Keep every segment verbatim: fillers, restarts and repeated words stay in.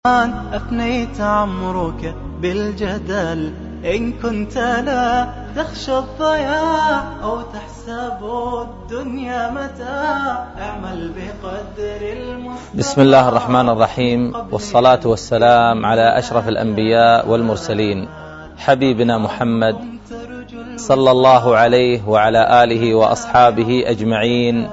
أفنيت عمرك بالجدل إن كنت لا تخشى الضياع أو تحسب الدنيا متاع اعمل بقدر المستطاع. بسم الله الرحمن الرحيم، والصلاة والسلام على أشرف الأنبياء والمرسلين حبيبنا محمد صلى الله عليه وعلى آله وأصحابه أجمعين.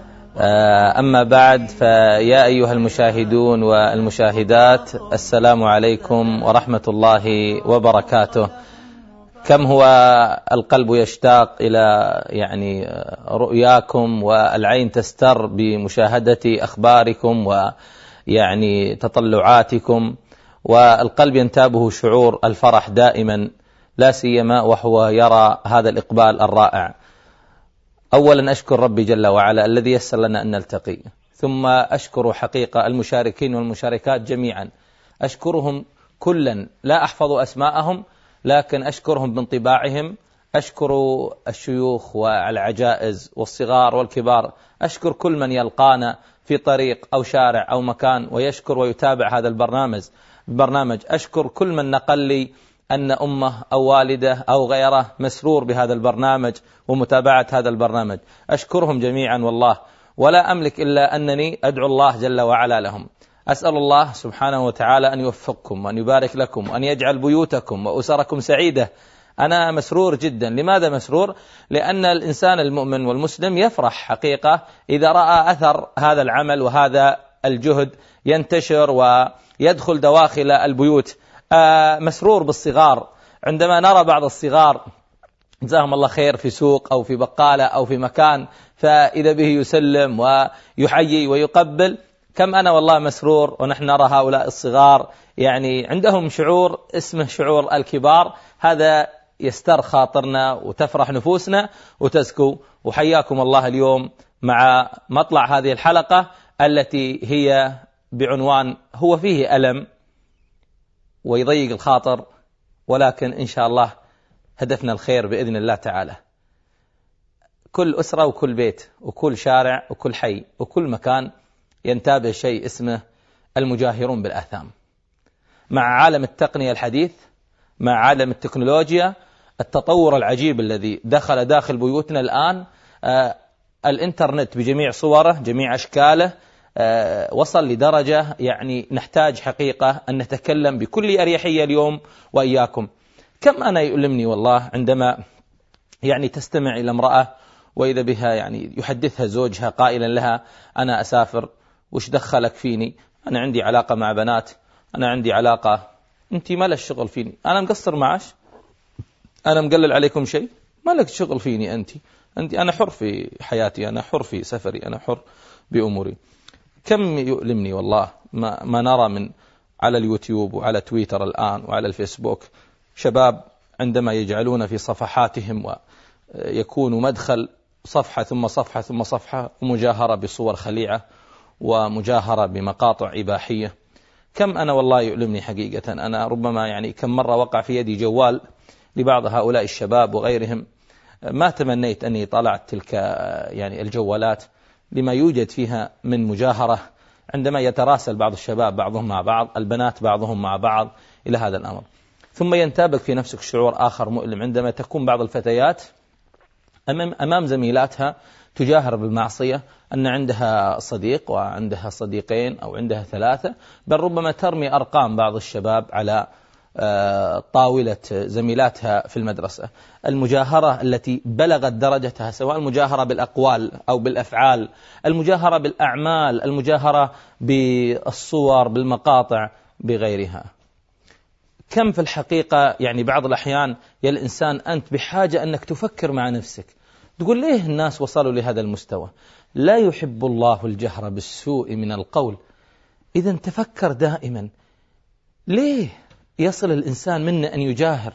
أما بعد، فيا أيها المشاهدون والمشاهدات، السلام عليكم ورحمة الله وبركاته. كم هو القلب يشتاق إلى يعني رؤياكم، والعين تستر بمشاهدة أخباركم ويعني تطلعاتكم، والقلب ينتابه شعور الفرح دائما، لا سيما وهو يرى هذا الإقبال الرائع. أولا أشكر ربي جل وعلا الذي يسر لنا أن نلتقي، ثم أشكر حقيقة المشاركين والمشاركات جميعا، أشكرهم كلا، لا أحفظ أسماءهم لكن أشكرهم بانطباعهم. أشكر الشيوخ والعجائز والصغار والكبار، أشكر كل من يلقانا في طريق أو شارع أو مكان ويشكر ويتابع هذا البرنامج برنامج أشكر كل من نقل لي أن أمه أو والده أو غيره مسرور بهذا البرنامج ومتابعة هذا البرنامج. أشكرهم جميعا والله، ولا أملك إلا أنني أدعو الله جل وعلا لهم. أسأل الله سبحانه وتعالى أن يوفقكم وأن يبارك لكم وأن يجعل بيوتكم وأسركم سعيدة. أنا مسرور جدا. لماذا مسرور؟ لأن الإنسان المؤمن والمسلم يفرح حقيقة إذا رأى أثر هذا العمل وهذا الجهد ينتشر ويدخل دواخل البيوت. آه مسرور بالصغار، عندما نرى بعض الصغار جزاهم الله خير في سوق أو في بقالة أو في مكان، فإذا به يسلم ويحيي ويقبل. كم أنا والله مسرور ونحن نرى هؤلاء الصغار يعني عندهم شعور اسمه شعور الكبار. هذا يستر خاطرنا وتفرح نفوسنا وتزكو. وحياكم الله اليوم مع مطلع هذه الحلقة التي هي بعنوان هو فيه ألم ويضيق الخاطر، ولكن إن شاء الله هدفنا الخير بإذن الله تعالى. كل أسرة وكل بيت وكل شارع وكل حي وكل مكان ينتابه شيء اسمه المجاهرون بالآثام. مع عالم التقنية الحديث، مع عالم التكنولوجيا، التطور العجيب الذي دخل داخل بيوتنا الآن، آه الإنترنت بجميع صوره جميع أشكاله آه وصل لدرجة يعني نحتاج حقيقة أن نتكلم بكل أريحية اليوم وإياكم. كم أنا يؤلمني والله عندما يعني تستمع إلى امرأة وإذا بها يعني يحدثها زوجها قائلا لها أنا أسافر، وش دخلك فيني؟ أنا عندي علاقة مع بنات، أنا عندي علاقة، أنت ما لك شغل فيني، أنا مقصر معاش، أنا مقلل عليكم شيء، ما لك شغل فيني أنت أنت أنا حر في حياتي، أنا حر في سفري، أنا حر بأموري. كم يؤلمني والله ما, ما نرى من على اليوتيوب وعلى تويتر الآن وعلى الفيسبوك شباب عندما يجعلون في صفحاتهم ويكون مدخل صفحة ثم صفحة ثم صفحة ومجاهرة بصور خليعة ومجاهرة بمقاطع إباحية. كم أنا والله يؤلمني حقيقة. أنا ربما يعني كم مرة وقع في يدي جوال لبعض هؤلاء الشباب وغيرهم، ما تمنيت أني طلعت تلك يعني الجوالات لما يوجد فيها من مجاهرة، عندما يتراسل بعض الشباب بعضهم مع بعض، البنات بعضهم مع بعض إلى هذا الأمر. ثم ينتابك في نفسك شعور آخر مؤلم عندما تكون بعض الفتيات أمام, أمام زميلاتها تجاهر بالمعصية، أن عندها صديق وعندها صديقين أو عندها ثلاثة، بل ربما ترمي أرقام بعض الشباب على طاولة زميلاتها في المدرسة. المجاهرة التي بلغت درجتها، سواء المجاهرة بالأقوال أو بالأفعال، المجاهرة بالأعمال، المجاهرة بالصور، بالمقاطع، بغيرها. كم في الحقيقة يعني بعض الأحيان يا الإنسان أنت بحاجة أنك تفكر مع نفسك، تقول ليه الناس وصلوا لهذا المستوى؟ لا يحب الله الجهر بالسوء من القول. إذا تفكر دائما، ليه يصل الإنسان منا أن يجاهر؟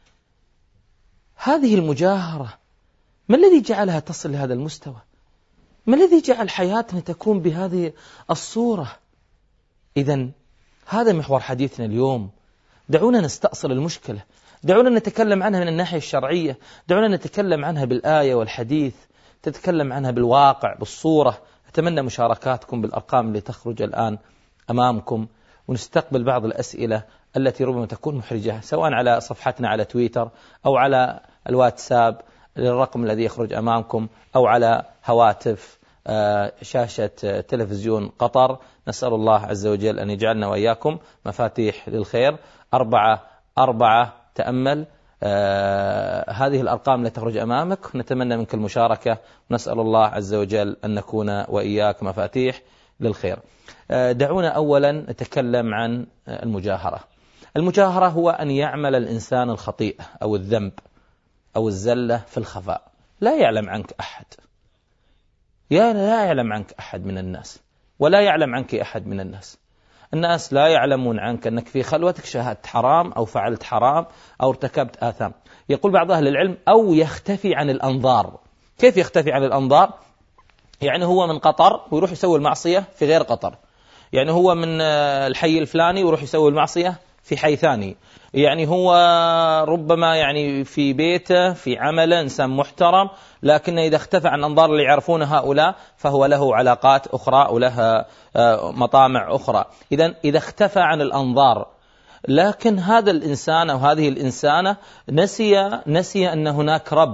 هذه المجاهرة ما الذي جعلها تصل لهذا المستوى؟ ما الذي جعل حياتنا تكون بهذه الصورة؟ إذا هذا محور حديثنا اليوم. دعونا نستأصل المشكلة، دعونا نتكلم عنها من الناحية الشرعية، دعونا نتكلم عنها بالآية والحديث، تتكلم عنها بالواقع بالصورة. أتمنى مشاركاتكم بالأرقام اللي تخرج الآن أمامكم، ونستقبل بعض الأسئلة التي ربما تكون محرجة، سواء على صفحتنا على تويتر أو على الواتساب للرقم الذي يخرج أمامكم، أو على هواتف شاشة تلفزيون قطر. نسأل الله عز وجل أن يجعلنا وإياكم مفاتيح للخير. أربعة أربعة تأمل آه هذه الأرقام التي تخرج أمامك، نتمنى منك المشاركة، ونسأل الله عز وجل أن نكون وإياك مفاتيح للخير. آه دعونا أولا نتكلم عن المجاهرة. المجاهرة هو أن يعمل الإنسان الخطيئة أو الذنب أو الزلة في الخفاء، لا يعلم عنك أحد، يا لا يعلم عنك أحد من الناس، ولا يعلم عنك أحد من الناس. الناس لا يعلمون عنك أنك في خلوتك شاهدت حرام أو فعلت حرام أو ارتكبت آثام. يقول بعض أهل العلم أو يختفي عن الأنظار. كيف يختفي عن الأنظار؟ يعني هو من قطر ويروح يسوي المعصية في غير قطر، يعني هو من الحي الفلاني ويروح يسوي المعصية في حي ثاني، يعني هو ربما يعني في بيته في عمله إنسان محترم، لكن إذا اختفى عن أنظار اللي يعرفون هؤلاء فهو له علاقات أخرى ولها مطامع أخرى. إذن إذا اختفى عن الأنظار، لكن هذا الإنسان أو هذه الإنسانة نسي نسي أن هناك رب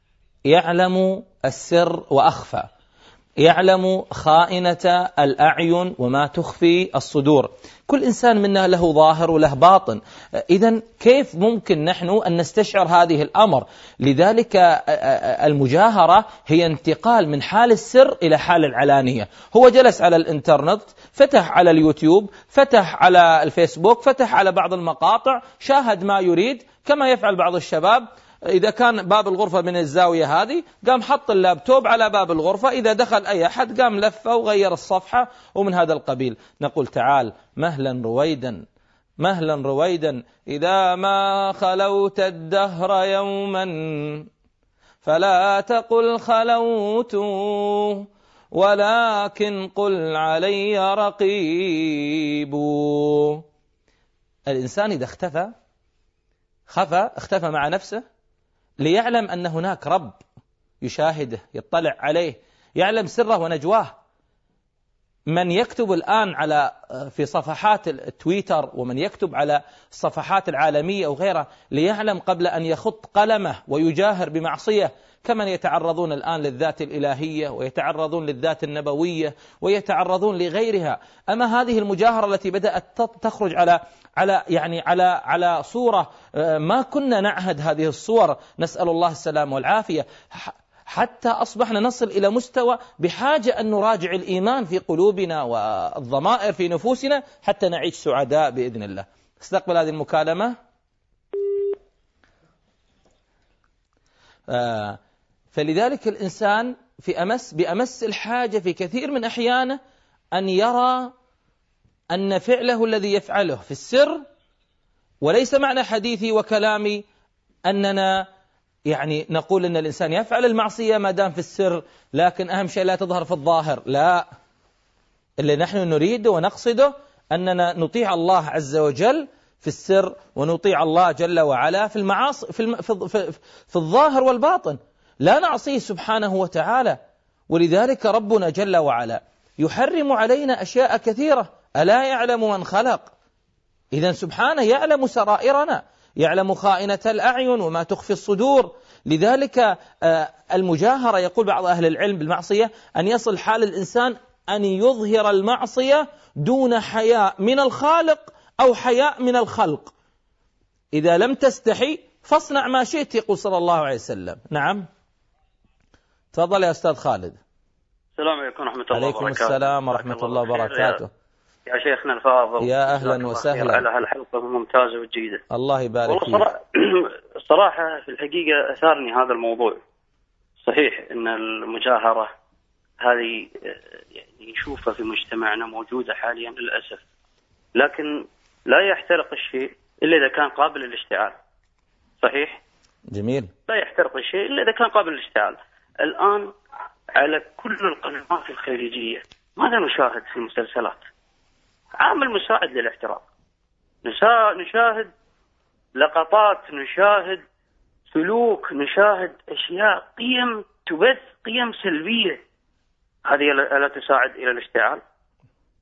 يعلم السر وأخفى، يعلم خائنة الأعين وما تخفي الصدور. كل إنسان منا له ظاهر وله باطن، إذن كيف ممكن نحن أن نستشعر هذه الأمر؟ لذلك المجاهرة هي انتقال من حال السر إلى حال العلانية. هو جلس على الإنترنت، فتح على اليوتيوب، فتح على الفيسبوك، فتح على بعض المقاطع، شاهد ما يريد، كما يفعل بعض الشباب. إذا كان باب الغرفة من الزاوية هذه قام حط اللابتوب على باب الغرفة، إذا دخل أي أحد قام لفه وغير الصفحة ومن هذا القبيل. نقول تعال مهلا رويدا مهلا رويدا، إذا ما خلوت الدهر يوما فلا تقل خلوت ولكن قل علي رقيب. الإنسان إذا اختفى خفى اختفى مع نفسه ليعلم أن هناك رب يشاهده يطلع عليه يعلم سره ونجواه. من يكتب الآن على في صفحات التويتر ومن يكتب على الصفحات العالمية أو غيرها ليعلم قبل أن يخط قلمه ويجاهر بمعصية، كمن يتعرضون الآن للذات الإلهية ويتعرضون للذات النبوية ويتعرضون لغيرها. أما هذه المجاهرة التي بدأت تخرج على على يعني على على صورة ما كنا نعهد هذه الصور، نسأل الله السلام والعافية، حتى أصبحنا نصل إلى مستوى بحاجة أن نراجع الإيمان في قلوبنا والضمائر في نفوسنا حتى نعيش سعداء بإذن الله. استقبل هذه المكالمة. آه فلذلك الإنسان في أمس بأمس الحاجة في كثير من أحيانه أن يرى أن فعله الذي يفعله في السر، وليس معنى حديثي وكلامي أننا يعني نقول أن الإنسان يفعل المعصية ما دام في السر، لكن أهم شيء لا تظهر في الظاهر. لا، اللي نحن نريده ونقصده أننا نطيع الله عز وجل في السر ونطيع الله جل وعلا في المعاصي في, الم... في... في... في الظاهر والباطن، لا نعصيه سبحانه وتعالى. ولذلك ربنا جل وعلا يحرم علينا أشياء كثيرة. ألا يعلم من خلق؟ إذن سبحانه يعلم سرائرنا، يعلم خائنة الأعين وما تخفي الصدور. لذلك المجاهرة يقول بعض أهل العلم بالمعصية أن يصل حال الإنسان أن يظهر المعصية دون حياء من الخالق أو حياء من الخلق. إذا لم تستحي فاصنع ما شئت، يقول صلى الله عليه وسلم. نعم، تفضل يا أستاذ خالد. السلام عليكم ورحمة الله وبركاته. عليكم السلام ورحمة الله وبركاته. يا شيخنا الفاضل، يا أهلا وسهلا على هالحلقة الممتازة والجيدة. الله يبارك فيك. الصراحة في الحقيقة أثارني هذا الموضوع. صحيح أن المجاهرة هذه يعني نشوفها في مجتمعنا موجودة حاليا للأسف، لكن لا يحترق الشيء إلا إذا كان قابل للاشتعال. صحيح؟ جميل. لا يحترق الشيء إلا إذا كان قابل للاشتعال. الآن على كل القنوات الخليجية ماذا نشاهد في المسلسلات؟ عامل مساعد للاحتراق. نشاهد لقطات، نشاهد سلوك، نشاهد أشياء، قيم تبث قيم سلبية. هذه لا تساعد إلى الاشتعال.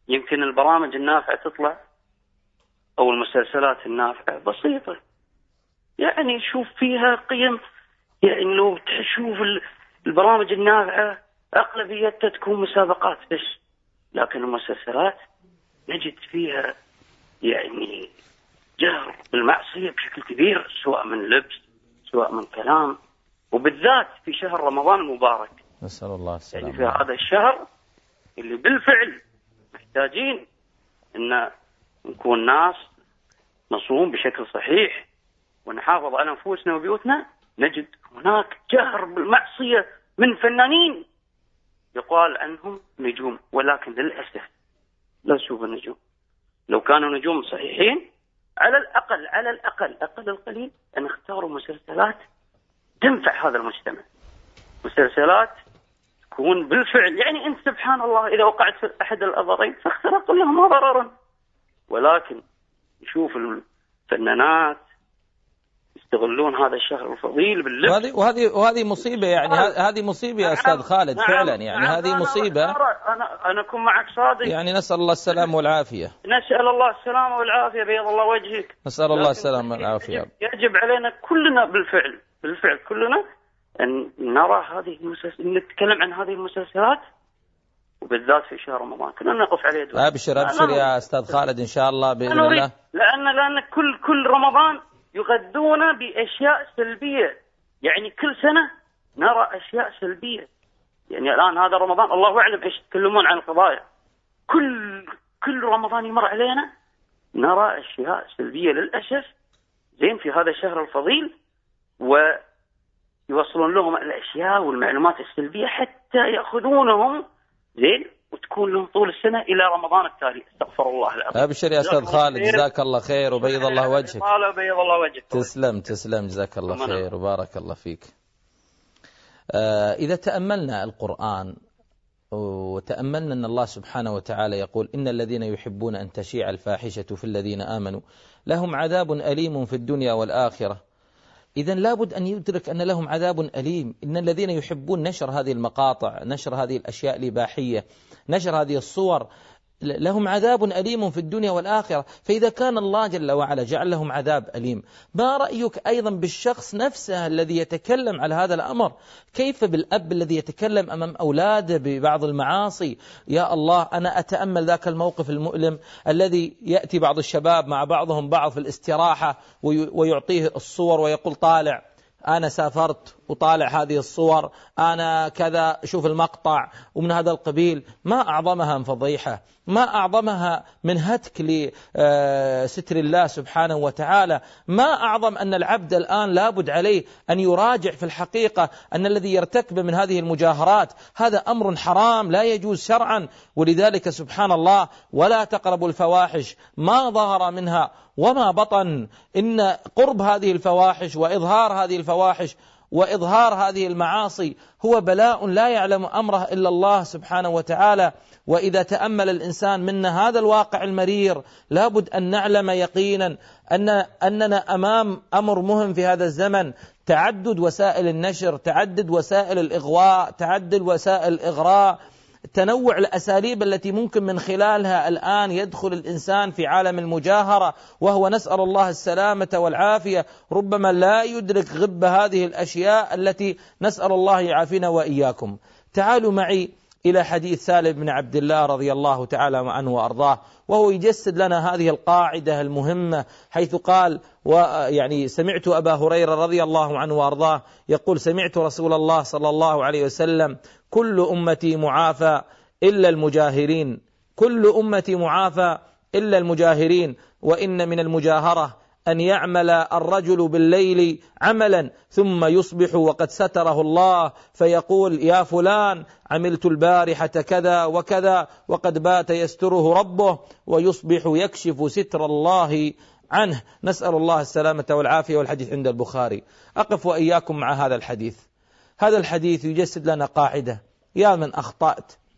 يمكن البرامج النافعة تطلع أو المسلسلات النافعة بسيطة، يعني شوف فيها قيم. يعني لو تشوف البرامج النافعة أغلبيتها تكون مسابقات بس، لكن المسلسلات نجد فيها يعني جهر بالمعصية بشكل كبير، سواء من لبس سواء من كلام، وبالذات في شهر رمضان المبارك. نسأل الله السلامة. يعني في هذا الشهر اللي بالفعل محتاجين أن نكون ناس نصوم بشكل صحيح ونحافظ على أنفسنا وبيوتنا، نجد هناك جهر بالمعصية من فنانين يقال عنهم نجوم، ولكن للأسف لا نشوف النجوم. لو كانوا نجوم صحيحين على الأقل على الأقل أقل القليل أن اختاروا مسلسلات تنفع هذا المجتمع، مسلسلات تكون بالفعل يعني أنت سبحان الله إذا وقعت في أحد الأضرين فاختر قل لهم ضررا. ولكن نشوف الفنانات يستغلون هذا الشهر الفضيل باللبس، وهذه وهذه وهذه مصيبة، يعني هذه مصيبة يا أستاذ خالد. نعم فعلا يعني نعم هذه مصيبة. أنا أنا أكون معك صادق، يعني نسأل الله السلامة والعافية. نسأل الله السلامة والعافية، بيض الله وجهك. نسأل الله السلامة والعافية. يجب, يجب علينا كلنا بالفعل بالفعل كلنا أن نرى هذه المسلسلات، نتكلم عن هذه المسلسلات وبالذات في شهر رمضان كلنا نقف عليه دور. أبشر أبشر يا أستاذ خالد إن شاء الله بإذن الله. لأن لأن كل كل رمضان يغذونا بأشياء سلبية، يعني كل سنة نرى أشياء سلبية. يعني الآن هذا رمضان الله أعلم إيش يتكلمون عن القضايا، كل كل رمضان يمر علينا نرى أشياء سلبية للأسف. زين في هذا الشهر الفضيل ويوصلون لهم الأشياء والمعلومات السلبية حتى يأخذونهم زين وتكون لهم طول السنة إلى رمضان التالي. استغفر الله العظيم. أبشر يا أستاذ خالد، جزاك الله خير وبيض الله وجهك. بيض الله وجهك. تسلم تسلم، جزاك الله خير وبارك الله فيك. آه إذا تأملنا القرآن وتأملنا أن الله سبحانه وتعالى يقول إن الذين يحبون أن تشيع الفاحشة في الذين آمنوا لهم عذاب أليم في الدنيا والآخرة، إذن لابد أن يدرك أن لهم عذاب أليم. إن الذين يحبون نشر هذه المقاطع، نشر هذه الأشياء الإباحية، نشر هذه الصور، لهم عذاب أليم في الدنيا والآخرة. فإذا كان الله جل وعلا جعل لهم عذاب أليم، ما رأيك أيضا بالشخص نفسه الذي يتكلم على هذا الأمر؟ كيف بالأب الذي يتكلم أمام أولاده ببعض المعاصي؟ يا الله، أنا أتأمل ذاك الموقف المؤلم الذي يأتي بعض الشباب مع بعضهم بعض في الاستراحة ويعطيه الصور ويقول طالع أنا سافرت وطالع هذه الصور، أنا كذا، شوف المقطع، ومن هذا القبيل. ما أعظمها من فضيحة، ما أعظمها من هتك لستر الله سبحانه وتعالى. ما أعظم أن العبد الآن لابد عليه أن يراجع في الحقيقة أن الذي يرتكب من هذه المجاهرات هذا أمر حرام لا يجوز شرعا. ولذلك سبحان الله ولا تقربوا الفواحش ما ظهر منها وما بطن. إن قرب هذه الفواحش وإظهار هذه الفواحش وإظهار هذه المعاصي هو بلاء لا يعلم أمره إلا الله سبحانه وتعالى. وإذا تأمل الإنسان منا هذا الواقع المرير لابد أن نعلم يقينا أن أننا أمام أمر مهم في هذا الزمن. تعدد وسائل النشر، تعدد وسائل الإغواء، تعدد وسائل الإغراء، تنوع الأساليب التي ممكن من خلالها الآن يدخل الإنسان في عالم المجاهرة، وهو نسأل الله السلامة والعافية ربما لا يدرك غب هذه الأشياء التي نسأل الله يعافينا وإياكم. تعالوا معي إلى حديث سالم بن عبد الله رضي الله تعالى عنه وأرضاه، وهو يجسد لنا هذه القاعدة المهمة، حيث قال ويعني سمعت أبا هريرة رضي الله عنه وأرضاه يقول سمعت رسول الله صلى الله عليه وسلم كل أمتي معافى إلا المجاهرين، كل أمتي معافى إلا المجاهرين، وإن من المجاهرة أن يعمل الرجل بالليل عملا ثم يصبح وقد ستره الله فيقول يا فلان عملت البارحة كذا وكذا وقد بات يستره ربه، ويصبح يكشف ستر الله عنه. نسأل الله السلامة والعافية. والحديث عند البخاري. أقف وإياكم مع هذا الحديث. هذا الحديث يجسد لنا قاعدة: يا من أخطأت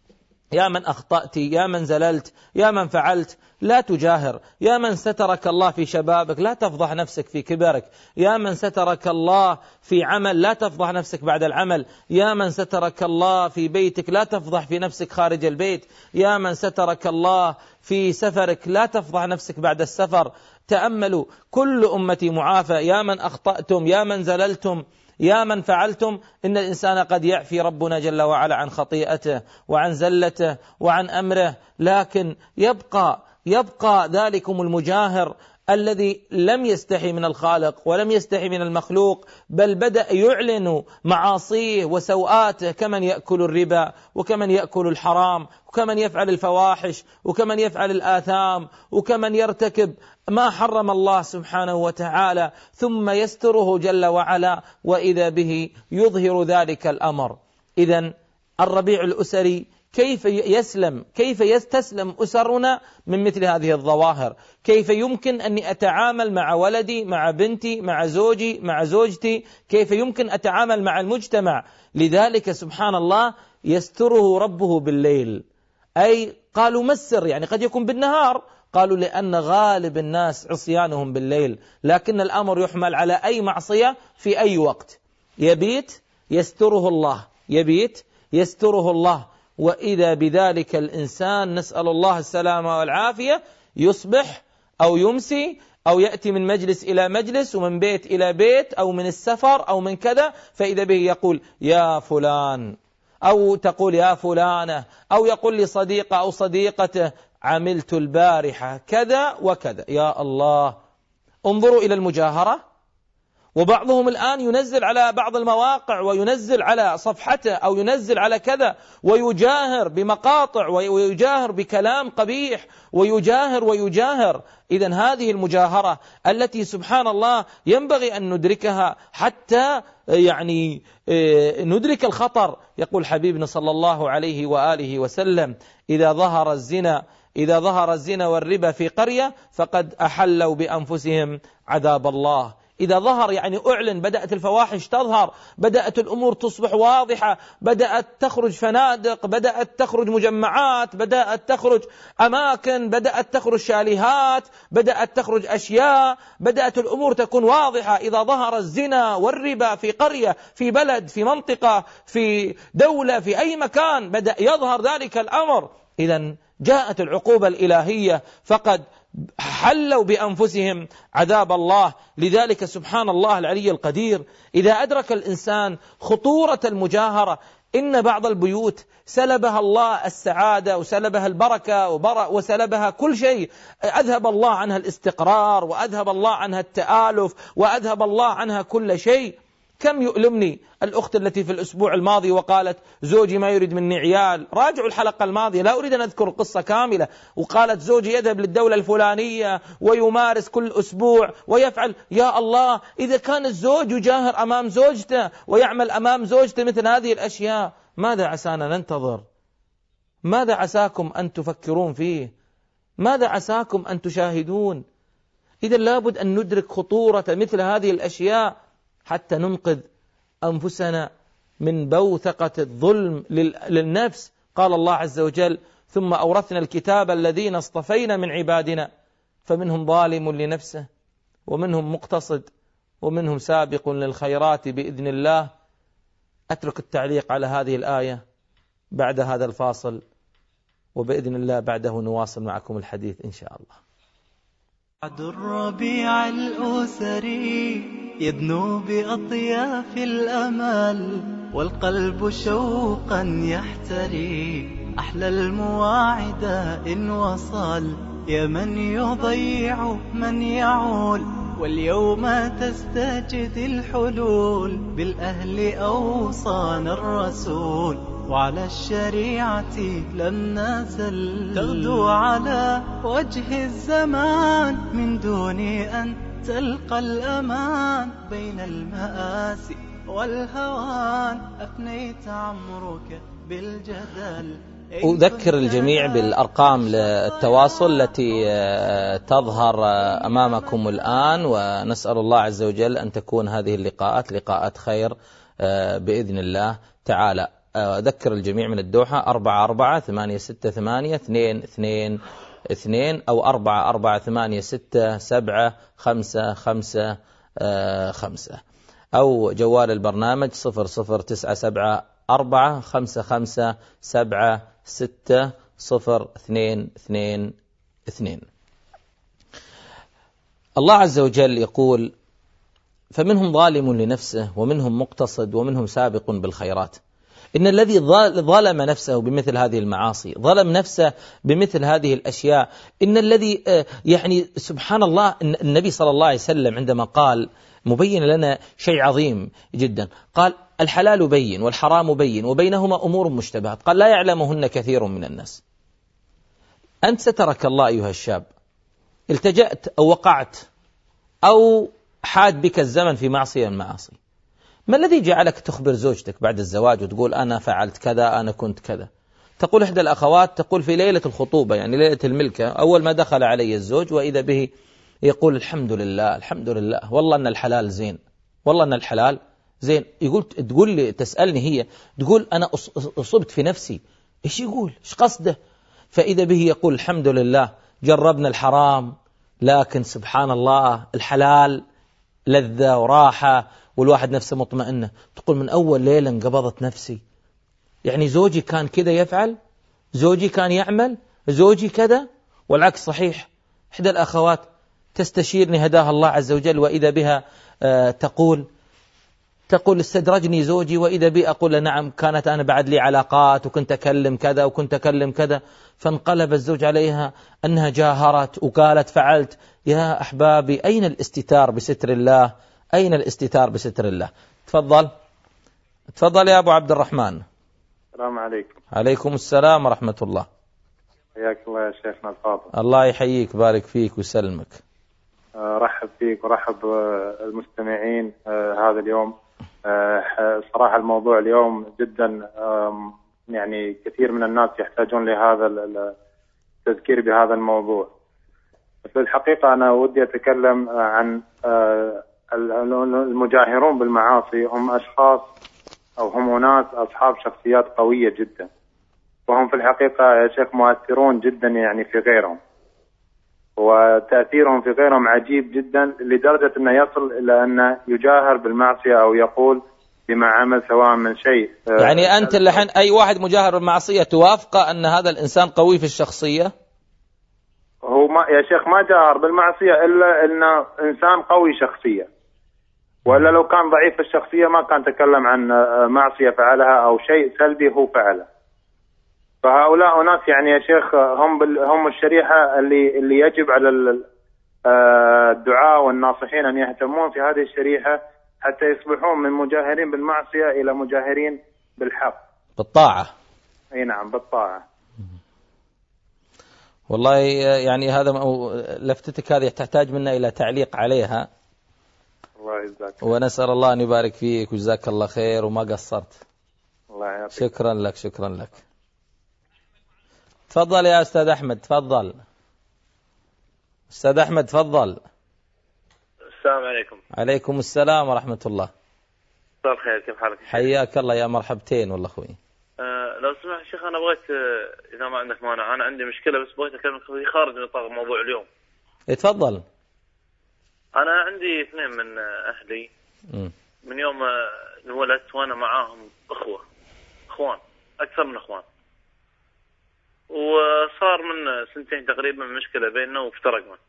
يا من أخطأت، يا من زللت، يا من فعلت، لا تجاهر. يا من سترك الله في شبابك لا تفضح نفسك في كبرك. يا من سترك الله في عمل لا تفضح نفسك بعد العمل. يا من سترك الله في بيتك لا تفضح في نفسك خارج البيت. يا من سترك الله في سفرك لا تفضح نفسك بعد السفر. تأملوا، كل أمتي معافى. يا من أخطأتم، يا من زللتم، يا من فعلتم، إن الإنسان قد يعفي ربنا جل وعلا عن خطيئته وعن زلته وعن أمره، لكن يبقى يبقى ذلكم المجاهر الذي لم يستحي من الخالق ولم يستحي من المخلوق، بل بدأ يعلن معاصيه وسوآته كمن يأكل الربا وكمن يأكل الحرام وكمن يفعل الفواحش وكمن يفعل الآثام وكمن يرتكب ما حرم الله سبحانه وتعالى، ثم يستره جل وعلا وإذا به يظهر ذلك الأمر. إذن الربيع الأسري كيف يسلم، كيف يستسلم أسرنا من مثل هذه الظواهر؟ كيف يمكن أني أتعامل مع ولدي، مع بنتي، مع زوجي، مع زوجتي؟ كيف يمكن أتعامل مع المجتمع؟ لذلك سبحان الله يستره ربه بالليل. أي قالوا ما السر؟ يعني قد يكون بالنهار، قالوا لأن غالب الناس عصيانهم بالليل، لكن الأمر يحمل على أي معصية في أي وقت. يبيت يستره الله، يبيت يستره الله، وإذا بذلك الإنسان نسأل الله السلامة والعافية يصبح أو يمسي أو يأتي من مجلس إلى مجلس ومن بيت إلى بيت أو من السفر أو من كذا، فإذا به يقول يا فلان، أو تقول يا فلانة، أو يقول لصديقة أو صديقته عملت البارحة كذا وكذا. يا الله، انظروا إلى المجاهرة. وبعضهم الآن ينزل على بعض المواقع وينزل على صفحته أو ينزل على كذا ويجاهر بمقاطع ويجاهر بكلام قبيح ويجاهر ويجاهر. إذن هذه المجاهرة التي سبحان الله ينبغي أن ندركها حتى يعني ندرك الخطر. يقول حبيبنا صلى الله عليه وآله وسلم إذا ظهر الزنا إذا ظهر الزنا والربا في قرية فقد أحلوا بأنفسهم عذاب الله. إذا ظهر يعني أعلن، بدأت الفواحش تظهر، بدأت الأمور تصبح واضحة، بدأت تخرج فنادق، بدأت تخرج مجمعات، بدأت تخرج أماكن، بدأت تخرج شاليهات، بدأت تخرج أشياء، بدأت الأمور تكون واضحة. إذا ظهر الزنا والربا في قرية، في بلد، في منطقة، في دولة، في أي مكان، بدأ يظهر ذلك الأمر، إذن جاءت العقوبة الإلهية فقد حلوا بأنفسهم عذاب الله. لذلك سبحان الله العلي القدير إذا أدرك الإنسان خطورة المجاهرة، إن بعض البيوت سلبها الله السعادة وسلبها البركة وسلبها كل شيء، أذهب الله عنها الاستقرار وأذهب الله عنها التآلف وأذهب الله عنها كل شيء. كم يؤلمني الأخت التي في الأسبوع الماضي وقالت زوجي ما يريد مني عيال. راجعوا الحلقة الماضية، لا أريد أن أذكر القصة كاملة. وقالت زوجي يذهب للدولة الفلانية ويمارس كل أسبوع ويفعل. يا الله، إذا كان الزوج يجاهر أمام زوجته ويعمل أمام زوجته مثل هذه الأشياء، ماذا عسانا ننتظر؟ ماذا عساكم أن تفكرون فيه؟ ماذا عساكم أن تشاهدون؟ إذا لابد أن ندرك خطورة مثل هذه الأشياء حتى ننقذ أنفسنا من بوثقة الظلم للنفس. قال الله عز وجل ثم أورثنا الكتاب الذين اصطفينا من عبادنا فمنهم ظالم لنفسه ومنهم مقتصد ومنهم سابق للخيرات بإذن الله. أترك التعليق على هذه الآية بعد هذا الفاصل، وبإذن الله بعده نواصل معكم الحديث إن شاء الله. بعد الربيع الأسري يدنو بأطياف الأمل والقلب شوقا يحتري أحلى المواعد إن وصل. يا من يضيع من يعول واليوم تستجد الحلول بالأهل أوصانا الرسول وعلى الشريعة لم نزل تغدو على وجه الزمان من دون أن تلقى الأمان بين المآسي والهوان أفنيت عمرك بالجدل. أذكر الجميع بالأرقام للتواصل التي تظهر أمامكم الآن، ونسأل الله عز وجل أن تكون هذه اللقاءات لقاءات خير بإذن الله تعالى. أذكر الجميع من الدوحة أربعة أربعة ثمانية ستة ثمانية اثنين اثنين اثنين أو أربعة أربعة ثمانية ستة سبعة خمسة خمسة خمسة أو جوال البرنامج صفر صفر تسعة سبعة أربعة خمسة خمسة سبعة ستة صفر اثنين اثنين اثنين. الله عز وجل يقول: فمنهم ظالم لنفسه ومنهم مقتصد ومنهم سابق بالخيرات. إن الذي ظلم نفسه بمثل هذه المعاصي، ظلم نفسه بمثل هذه الأشياء، إن الذي يعني سبحان الله، النبي صلى الله عليه وسلم عندما قال مبين لنا شيء عظيم جدا، قال: الحلال بين والحرام بين وبينهما أمور مشتبهات، قال: لا يعلمهن كثير من الناس. أنت سترك الله أيها الشاب، التجأت أو وقعت أو حاد بك الزمن في معصية من معاصي، ما الذي جعلك تخبر زوجتك بعد الزواج وتقول أنا فعلت كذا أنا كنت كذا؟ تقول إحدى الأخوات، تقول في ليلة الخطوبة يعني ليلة الملكة، أول ما دخل علي الزوج وإذا به يقول: الحمد لله الحمد لله والله أن الحلال زين، والله أن الحلال زين. يقول تقول لي تسألني هي تقول أنا أصبت في نفسي، إيش يقول؟ إيش قصده؟ فإذا به يقول: الحمد لله جربنا الحرام لكن سبحان الله الحلال لذة وراحة والواحد نفسه مطمئنة. تقول من أول ليلة انقبضت نفسي، يعني زوجي كان كذا يفعل، زوجي كان يعمل، زوجي كذا. والعكس صحيح. إحدى الأخوات تستشيرني هداها الله عز وجل وإذا بها آه تقول تقول استدرجني زوجي وإذا بي أقول نعم كانت أنا بعد لي علاقات وكنت أكلم كذا وكنت أكلم كذا. فانقلب الزوج عليها أنها جاهرت وقالت فعلت. يا أحبابي، أين الاستتار بستر الله؟ أين الاستتار بستر الله؟ تفضل تفضل يا أبو عبد الرحمن. السلام عليكم. عليكم السلام ورحمة الله. حياك الله يا شيخنا الفاضل. الله يحييك، بارك فيك وسلمك. رحب فيك ورحب المستمعين. هذا اليوم صراحة الموضوع اليوم جدا يعني كثير من الناس يحتاجون لهذا التذكير بهذا الموضوع. في الحقيقة أنا ودي أتكلم عن المجاهرون بالمعاصي. هم أشخاص أو هم أناس أصحاب شخصيات قوية جدا، وهم في الحقيقة يا شيخ مؤثرون جدا يعني في غيرهم، وتأثيرهم في غيرهم عجيب جدا لدرجة أنه يصل إلى أنه يجاهر بالمعصية أو يقول بما عمل سواء من شيء. يعني أنت الحين أي واحد مجاهر بالمعصية توافق أن هذا الإنسان قوي في الشخصية؟ هو ما يا شيخ ما جاهر بالمعصية إلا أنه إنسان قوي شخصية، ولا لو كان ضعيف الشخصية ما كان تكلم عن معصية فعلها أو شيء سلبي هو فعله. فهؤلاء ناس يعني يا شيخ هم بال... هم الشريحة اللي اللي يجب على الدعاء والناصحين أن يهتمون في هذه الشريحة حتى يصبحون من مجاهرين بالمعصية إلى مجاهرين بالحق بالطاعة. أي نعم بالطاعة. والله يعني هذا لفتتك هذه تحتاج منا إلى تعليق عليها. الله يجزاك. ونسأل الله أن يبارك فيك وجزاك الله خير وما قصرت. الله يعطيك. شكرا لك شكرا لك. تفضل يا أستاذ أحمد. تفضل أستاذ أحمد تفضل. السلام عليكم. عليكم السلام ورحمة الله. مساء الخير، كيف حالك؟ حياك الله يا مرحبتين والله أخوي. أه لو سمحت شيخ أنا بغيت أه إذا ما عندك مانع أنا عندي مشكلة بس بغيت أكلمك خارج نطاق الموضوع اليوم. تفضل. أنا عندي اثنين من أهلي م. من يوم انولدت وأنا معاهم أخوة أخوان أكثر من أخوان، وصار من سنتين تقريبا مشكلة بيننا وافترقنا.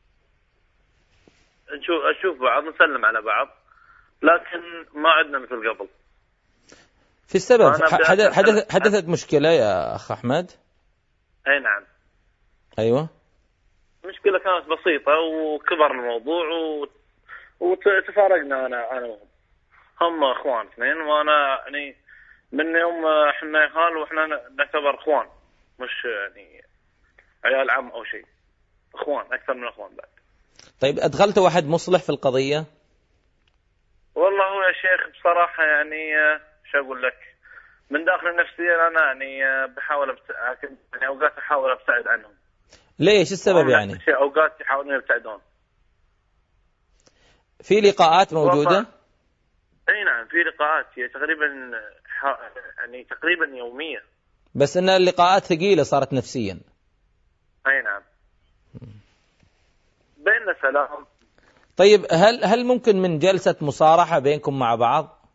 نشوف أشوف بعض نسلم على بعض لكن ما عدنا مثل قبل. في السبب حدث حدث حدثت مشكلة يا أخ أحمد؟ أي نعم. أيوة. مشكلة كانت بسيطة وكبر الموضوع و... وتفارقنا أنا أنا وهم. هم أخوان اثنين وأنا يعني من يوم إحنا خال وإحنا نعتبر أخوان مش يعني عيال عم أو شيء، أخوان أكثر من أخوان بعد. طيب أدخلت واحد مصلح في القضية؟ والله هو يا شيخ بصراحة يعني شو أقول لك، من داخل نفسيا أنا يعني بحاول أبت... يعني أوقات أحاول أبتعد عنهم. ليش السبب يعني؟ أوقات يحاولون يبتعدون. في لقاءات موجودة؟ أي نعم في لقاءات، هي تقريبا يعني تقريبا يوميا. بس ان اللقاءات ثقيلة صارت نفسيا. اي نعم. بيننا سلام. طيب هل هل ممكن من جلسة مصارحة بينكم مع بعض؟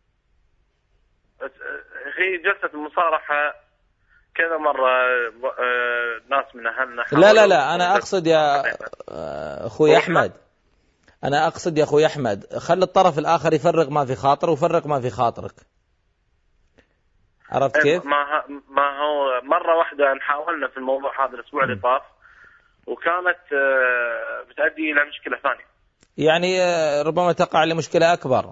هي جلسة المصارحة كذا مرة ناس من أهلنا. لا لا لا أنا أقصد يا أخوي أحمد، أنا أقصد يا أخوي أحمد خلي الطرف الآخر يفرغ ما في خاطره وفرق ما في خاطرك. عرفت كيف؟ ما ما هو مرة واحدة حاولنا في الموضوع هذا الأسبوع اللي طاف وكانت بتؤدي إلى مشكلة ثانية. يعني ربما تقع لمشكلة أكبر.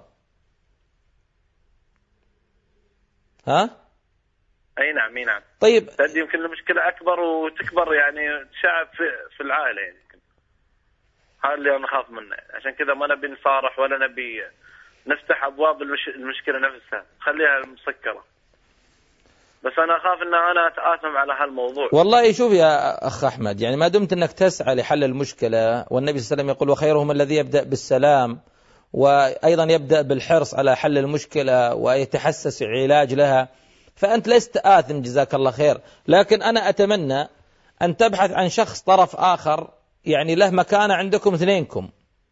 ها؟ أي نعم أي نعم. طيب. تؤدي يمكن لمشكلة أكبر وتكبر يعني تشعب في في العائلة يعني. هذا اللي أنا أخاف منه، عشان كذا ما نبي نصارح ولا نبي نفتح أبواب المش... المشكلة نفسها، خليها مسكرة. بس أنا أخاف أن أنا أتآثم على هالموضوع. والله شوف يا أخ أحمد، يعني ما دمت أنك تسعى لحل المشكلة، والنبي صلى الله عليه وسلم يقول وخيرهم الذي يبدأ بالسلام، وأيضا يبدأ بالحرص على حل المشكلة ويتحسس علاج لها، فأنت لست آثم جزاك الله خير. لكن أنا أتمنى أن تبحث عن شخص طرف آخر يعني له مكانة عندكم اثنينكم،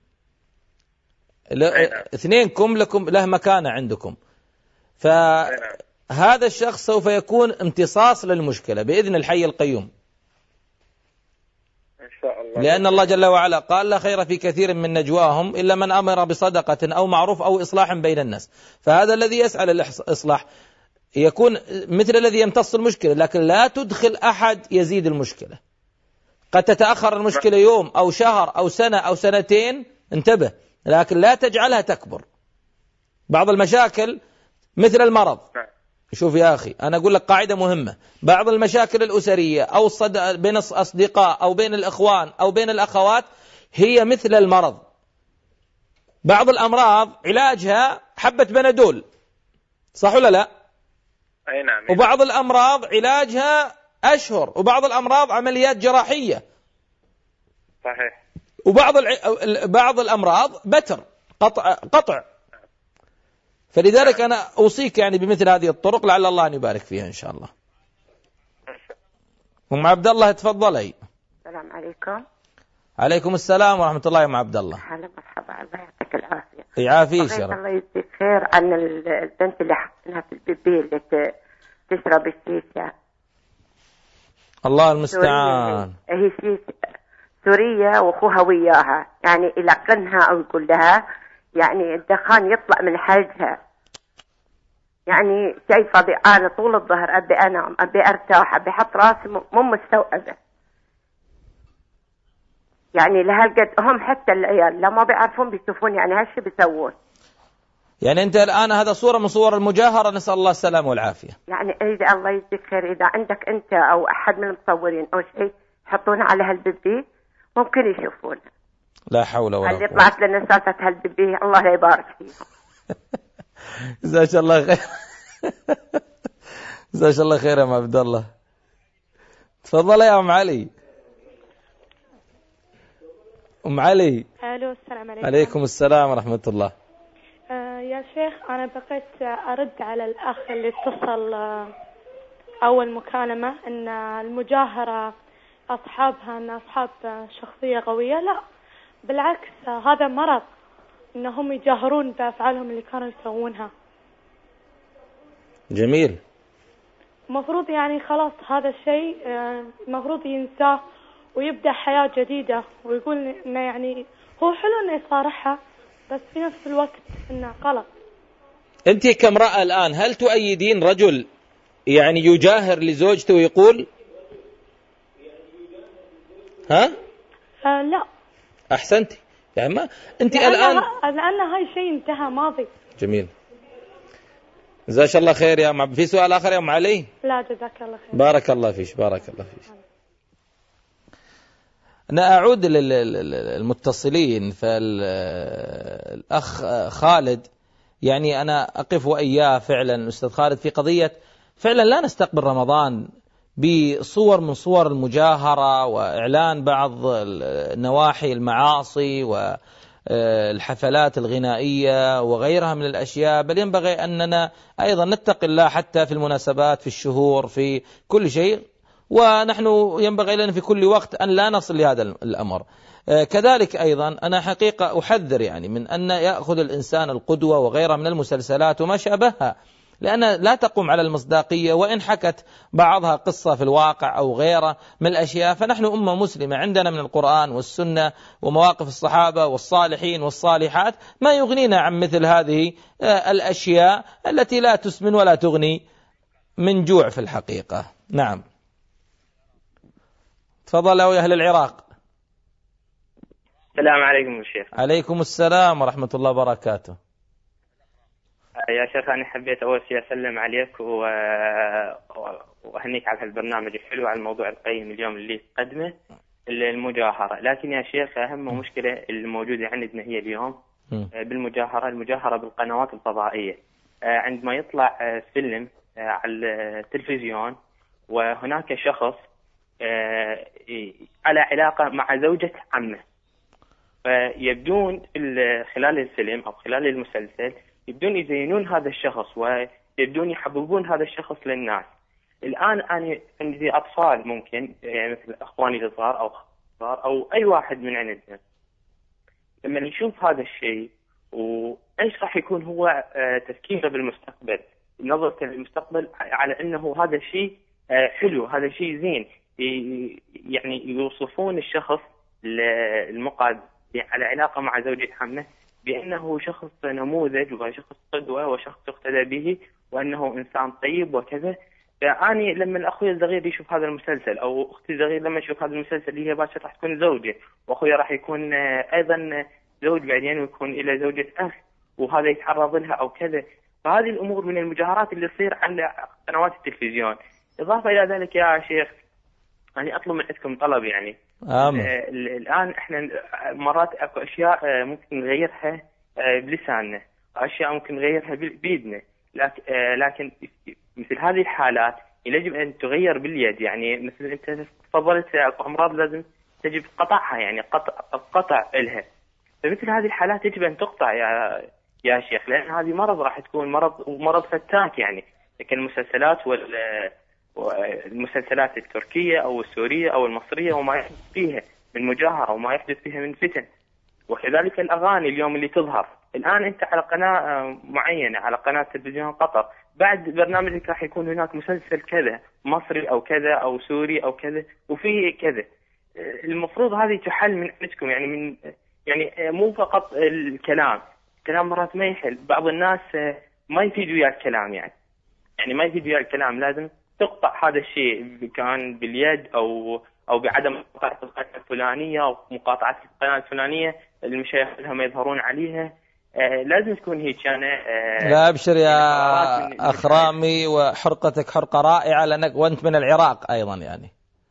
اثنينكم لكم له مكانة عندكم، فهذا الشخص سوف يكون امتصاص للمشكلة بإذن الحي القيوم إن شاء الله. لأن الله جل وعلا قال لا خير في كثير من نجواهم إلا من أمر بصدقة أو معروف أو إصلاح بين الناس. فهذا الذي يسعى للإصلاح يكون مثل الذي يمتص المشكلة، لكن لا تدخل أحد يزيد المشكلة. قد تتأخر المشكلة يوم أو شهر أو سنة أو سنتين، انتبه، لكن لا تجعلها تكبر. بعض المشاكل مثل المرض. شوف يا أخي أنا أقول لك قاعدة مهمة، بعض المشاكل الأسرية أو بين الأصدقاء أو بين الإخوان أو بين الأخوات هي مثل المرض. بعض الأمراض علاجها حبة بنادول، صح ولا لا؟ أي نعم. وبعض الأمراض علاجها أشهر، وبعض الأمراض عمليات جراحية. صحيح. وبعض الع... بعض الأمراض بتر قطع قطع. فلذلك أنا أوصيك يعني بمثل هذه الطرق لعل الله أن يبارك فيها إن شاء الله. أم عبد الله تفضلي. السلام عليكم. عليكم السلام ورحمة الله يا أم عبد الله. هلا مرحبا، الله يعطيك العافية. يعافيك يا رب. الله يجزيك خير عن البنت اللي حطيناها في البيبي اللي تشرب الشيشة. الله المستعان. هي شيشة سورية وأخوها وياها، يعني يلقنها أو يقول لها يعني الدخان يطلع من حاجها، يعني شايفة أبي أنا طول الظهر أبي أنام أبي أرتاح أبي أحط راسي مو مستوعبة، يعني لهالقد هم حتى العيال لما بيعرفون بيشوفون يعني هالشي بيسوون. يعني أنت الآن هذا صورة من صور المجاهرة، نسأل الله السلامة والعافية. يعني إذا الله يجزيك خير إذا عندك أنت أو أحد من المصورين أو شيء يحطون على هالبيبي ممكن يشوفون. لا حول ولا قوة. اللي طلعت لنا سالفة هالبيبي الله لا يبارك فيهم. جزاك الله خير. جزاك الله خير يا ام عبد الله. تفضل يا ام علي. ام علي. الو السلام عليكم. عليكم السلام ورحمة الله. آه يا شيخ أنا بقيت أرد على الأخ اللي اتصل آه أول مكالمة أن المجاهرة أصحابها أن أصحاب شخصية قوية. لا بالعكس، آه هذا مرض أنهم يجاهرون بأفعالهم اللي كانوا يسوونها. جميل. مفروض يعني خلاص هذا الشيء آه مفروض ينساه ويبدأ حياة جديدة، ويقول إنه يعني هو حلو إنه يصارحها بس في نفس الوقت إنه غلط. أنت كامرأة الآن هل تؤيدين رجل يعني يجاهر لزوجته ويقول ها؟ آه لا. أحسنت يعني ما أنت لأن الآن لأن هاي شيء انتهى ماضي. جميل. جزاك الله خير يا أم. في سؤال آخر يا أم علي؟ لا جزاك الله خير. بارك الله فيش بارك الله فيش. أنا أعود للمتصلين. فالأخ خالد يعني أنا أقف وإياه فعلا أستاذ خالد في قضية فعلا لا نستقبل رمضان بصور من صور المجاهرة وإعلان بعض نواحي المعاصي الحفلات الغنائية وغيرها من الأشياء، بل ينبغي أننا أيضا نتقي الله حتى في المناسبات، في الشهور، في كل شيء، ونحن ينبغي لنا في كل وقت أن لا نصل لهذا الأمر. كذلك أيضا أنا حقيقة أحذر يعني من أن يأخذ الإنسان القدوة وغيرها من المسلسلات وما شابهها، لأن لا تقوم على المصداقية، وإن حكت بعضها قصة في الواقع أو غيره من الأشياء، فنحن أمة مسلمة عندنا من القرآن والسنة ومواقف الصحابة والصالحين والصالحات ما يغنينا عن مثل هذه الأشياء التي لا تسمن ولا تغني من جوع في الحقيقة. نعم، تفضلوا يا أهل العراق. السلام عليكم شيخ. عليكم السلام ورحمة الله وبركاته. يا شيخ أنا حبيت أول شيء أسلم عليك و... وأهنيك على هالبرنامج الحلو، على الموضوع القيم اليوم اللي تقدمه المجاهرة. لكن يا شيخ أهم مشكلة الموجودة عندنا هي اليوم بالمجاهرة، المجاهرة بالقنوات الفضائية. عندما يطلع فيلم على التلفزيون وهناك شخص على علاقة مع زوجة عمه، فيبدون خلال الفيلم أو خلال المسلسل يبدون يزينون هذا الشخص ويبدون يحببون هذا الشخص للناس. الآن أنا عندي أطفال ممكن يعني مثل أخواني الصغار أو صغار أو أي واحد من عندنا، لما يشوف هذا الشيء وإيش راح يكون هو تفكيره بالمستقبل، نظرته للمستقبل على أنه هذا الشيء حلو، هذا شيء زين، يعني يوصفون الشخص المقعد على علاقة مع زوجة عمه بأنه شخص نموذج وشخص قدوة وشخص يقتدى به وأنه إنسان طيب وكذا. فأني لما أخوي الصغير يشوف هذا المسلسل أو أختي الصغير لما يشوف هذا المسلسل اللي هي باشا راح تكون زوجة وأخوي راح يكون أيضا زوج بعدين ويكون إلى زوجة أخ وهذا يتعرض لها أو كذا، فهذه الأمور من المجاهرات اللي تصير على قنوات التلفزيون. إضافة إلى ذلك يا شيخ أنا أطلب من عندكم طلب يعني آمين. الآن إحنا مرات أكو أشياء ممكن نغيرها بلساننا، أشياء ممكن نغيرها بيدنا، لكن مثل هذه الحالات يجب أن تغير باليد. يعني مثل أنت تفضلت أكو أمراض لازم تجب قطعها، يعني قطع قطع إلها، فمثل هذه الحالات يجب أن تقطع يا يا شيخ، لأن هذه مرض راح تكون مرض ومرض فتاك يعني. لكن المسلسلات وال والمسلسلات التركية أو السورية أو المصرية وما يحدث فيها من مجاهرة وما يحدث فيها من فتن، وكذلك الأغاني اليوم اللي تظهر الآن أنت على قناة معينة على قناة تلفزيون قطر، بعد برنامجك راح يكون هناك مسلسل كذا مصري أو كذا أو سوري أو كذا وفيه كذا. المفروض هذه تحل من عندكم، يعني من يعني مو فقط الكلام، الكلام مرات ما يحل، بعض الناس ما يفيد ويا الكلام يعني يعني ما يفيد ويا الكلام، لازم تقطع هذا الشيء كان باليد أو أو بعدم مقاطعة القناة الفلانية أو مقاطعة القناة الفلانية المشايخ لهم يظهرون عليها. آه لازم تكون هيك أنا آه لا أبشر يا أخ رامي، وحرقتك حرقة رائعة لأنك وأنت من العراق أيضا يعني.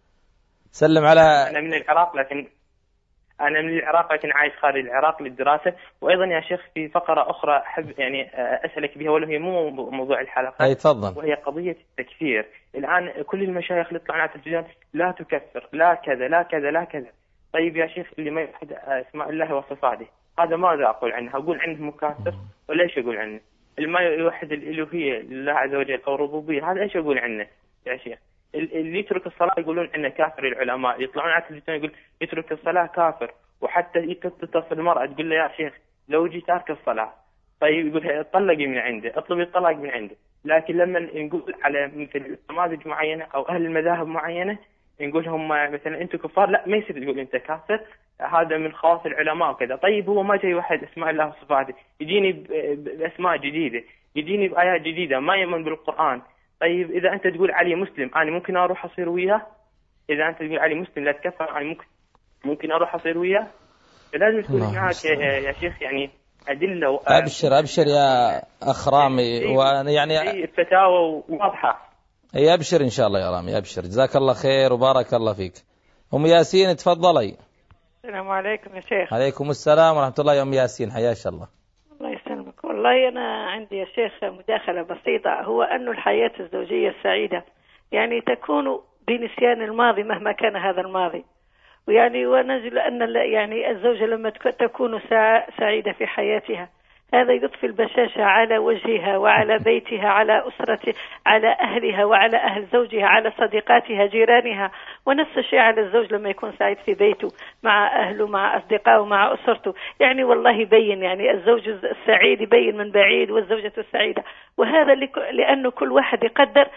سلم على أنا من العراق لكن أنا من العراق لكن عايش خارج العراق للدراسة. وأيضا يا شيخ في فقرة أخرى أحب يعني أسألك بها ولو هي مو موضوع الحلقة، أي تفضل، وهي قضية التكفير. الآن كل المشايخ اللي يطلعون على التلفزيون لا تكفر، لا كذا لا كذا لا كذا. طيب يا شيخ اللي ما يوحد أسماء الله وصفاته هذا ماذا أقول عنه؟ أقول عنه مكافر ولا إيش أقول عنه؟ اللي ما يوحد الإلوهية لله عز وجل أو الربوبية هذا إيش أقول عنه يا شيخ؟ اللي يترك الصلاة يقولون عنه كافر. العلماء يطلعون على التلفزيون يقول يترك الصلاة كافر، وحتى تتصل المرأة تقول له يا شيخ لو جي تارك الصلاة، طيب يقول طلقي من عنده، اطلبي الطلاق من عنده. لكن لما نقول على مثل نماذج معينة أو أهل المذاهب معينة نقول هم مثلا أنتم كفار، لا ما يصير تقول أنت كافر، هذا من خواص العلماء وكذا. طيب هو ما جاي واحد اسماء الله وصفاته يجيني بأسماء جديدة، يجيني بآيات جديدة، ما يؤمن بالقرآن. طيب إذا أنت تقول علي مسلم أنا ممكن أروح أصير وياه؟ إذا أنت تقول علي مسلم لا تكفر أنا ممكن ممكن أروح أصير وياه؟ فلازم تكون هناك يا شيخ يعني أدلة و... أبشر أبشر يا أخ رامي، وأنا يعني الفتاوى واضحة. أي أبشر إن شاء الله يا رامي، أبشر، جزاك الله خير وبارك الله فيك. أم ياسين تفضلي. السلام عليكم يا شيخ. عليكم السلام ورحمة الله يا أم ياسين، حياك الله. الله يسلمك. والله أنا عندي يا شيخ مداخلة بسيطة، هو أن الحياة الزوجية السعيدة يعني تكون بنسيان الماضي مهما كان هذا الماضي، ويعني ونجد أن يعني الزوجة لما تكون سعيدة في حياتها هذا يضفي البشاشة على وجهها وعلى بيتها، على أسرته، على أهلها وعلى أهل زوجها، على صديقاتها، جيرانها. ونفس الشيء على الزوج لما يكون سعيد في بيته مع أهله مع أصدقائه مع أسرته. يعني والله يبين، يعني الزوج السعيد يبين من بعيد والزوجة السعيدة. وهذا لأنه كل واحد يقدر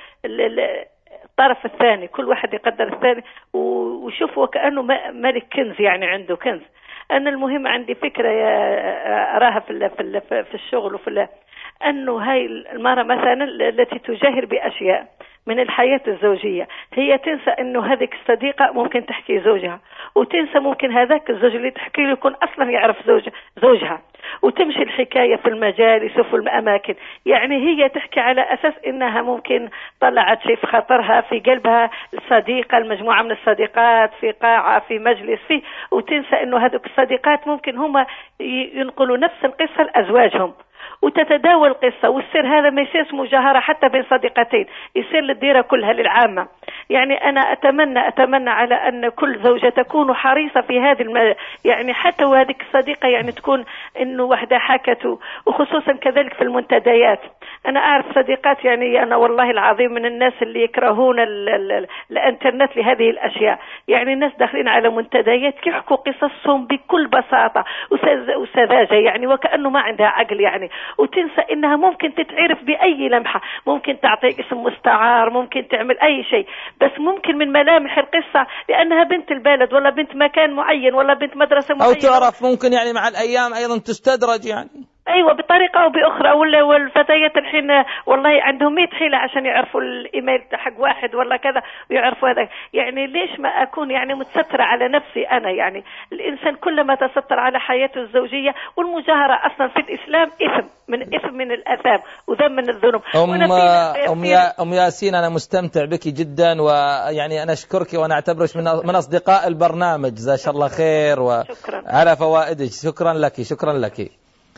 الطرف الثاني، كل واحد يقدر الثاني وشوف وكأنه ملك كنز، يعني عنده كنز. أنا المهم عندي فكرة أراها في في في الشغل وفي أنه هاي المرأة مثلا التي تجاهر بأشياء من الحياة الزوجية هي تنسى أنه هذيك الصديقة ممكن تحكي زوجها، وتنسى ممكن هذاك الزوج اللي تحكي له يكون أصلا يعرف زوج زوجها، وتمشي الحكاية في المجالس وفي الأماكن. يعني هي تحكي على أساس إنها ممكن طلعت شيء في خاطرها في قلبها الصديقة، المجموعة من الصديقات في قاعة في مجلس فيه، وتنسى إنه هذوك الصديقات ممكن هم ينقلوا نفس القصة لأزواجهم، وتتداول القصة. والسر هذا ما يصيرش مجاهرة حتى بين صديقتين، يصير للديرة كلها للعامة. يعني أنا أتمنى أتمنى على أن كل زوجة تكون حريصة في هذه الم... يعني حتى وهذه الصديقة يعني تكون إنه واحدة حكته، وخصوصا كذلك في المنتديات. أنا أعرف صديقات يعني أنا والله العظيم من الناس اللي يكرهون ال... ال... الإنترنت لهذه الأشياء. يعني الناس داخلين على منتديات يحكوا قصصهم بكل بساطة وسذ... وسذاجة، يعني وكأنه ما عندها عقل يعني، وتنسى إنها ممكن تتعرف بأي لمحة، ممكن تعطيك اسم مستعار، ممكن تعمل أي شيء، بس ممكن من ملامح القصة لأنها بنت البلد ولا بنت مكان معين ولا بنت مدرسة معينة، أو تعرف ممكن يعني مع الأيام أيضا تستدرج يعني. أيوة بطريقة أو بأخرى. ولا والفتيات الحين والله عندهم مية حيلة عشان يعرفوا الإيميل حق واحد ولا كذا ويعرفوا هذا. يعني ليش ما أكون يعني متسترة على نفسي أنا؟ يعني الإنسان كلما تستر على حياته الزوجية، والمجاهرة أصلا في الإسلام إثم من إثم من الآثام وذنب من الذنوب. أم أم, يا أم ياسين أنا مستمتع بك جدا، ويعني أنا أشكرك وأنا أعتبرك من من أصدقاء البرنامج، جزاك الله خير وعلى فوائدك. شكرا لك شكرا لك.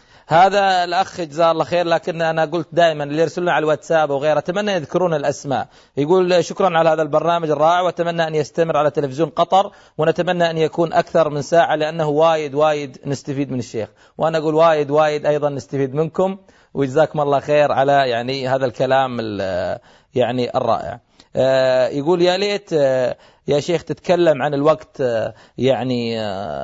هذا الأخ جزاه الله خير، لكن أنا قلت دائما اللي يرسلون على الواتساب وغيره أتمنى يذكرون الأسماء. يقول شكرا على هذا البرنامج الرائع، وأتمنى أن يستمر على تلفزيون قطر، ونتمنى أن يكون أكثر من ساعة لأنه وايد وايد نستفيد من الشيخ، وأنا أقول وايد وايد أيضا نستفيد منكم، وجزاكم الله خير على يعني هذا الكلام يعني الرائع. يقول يا ليت يا شيخ تتكلم عن الوقت يعني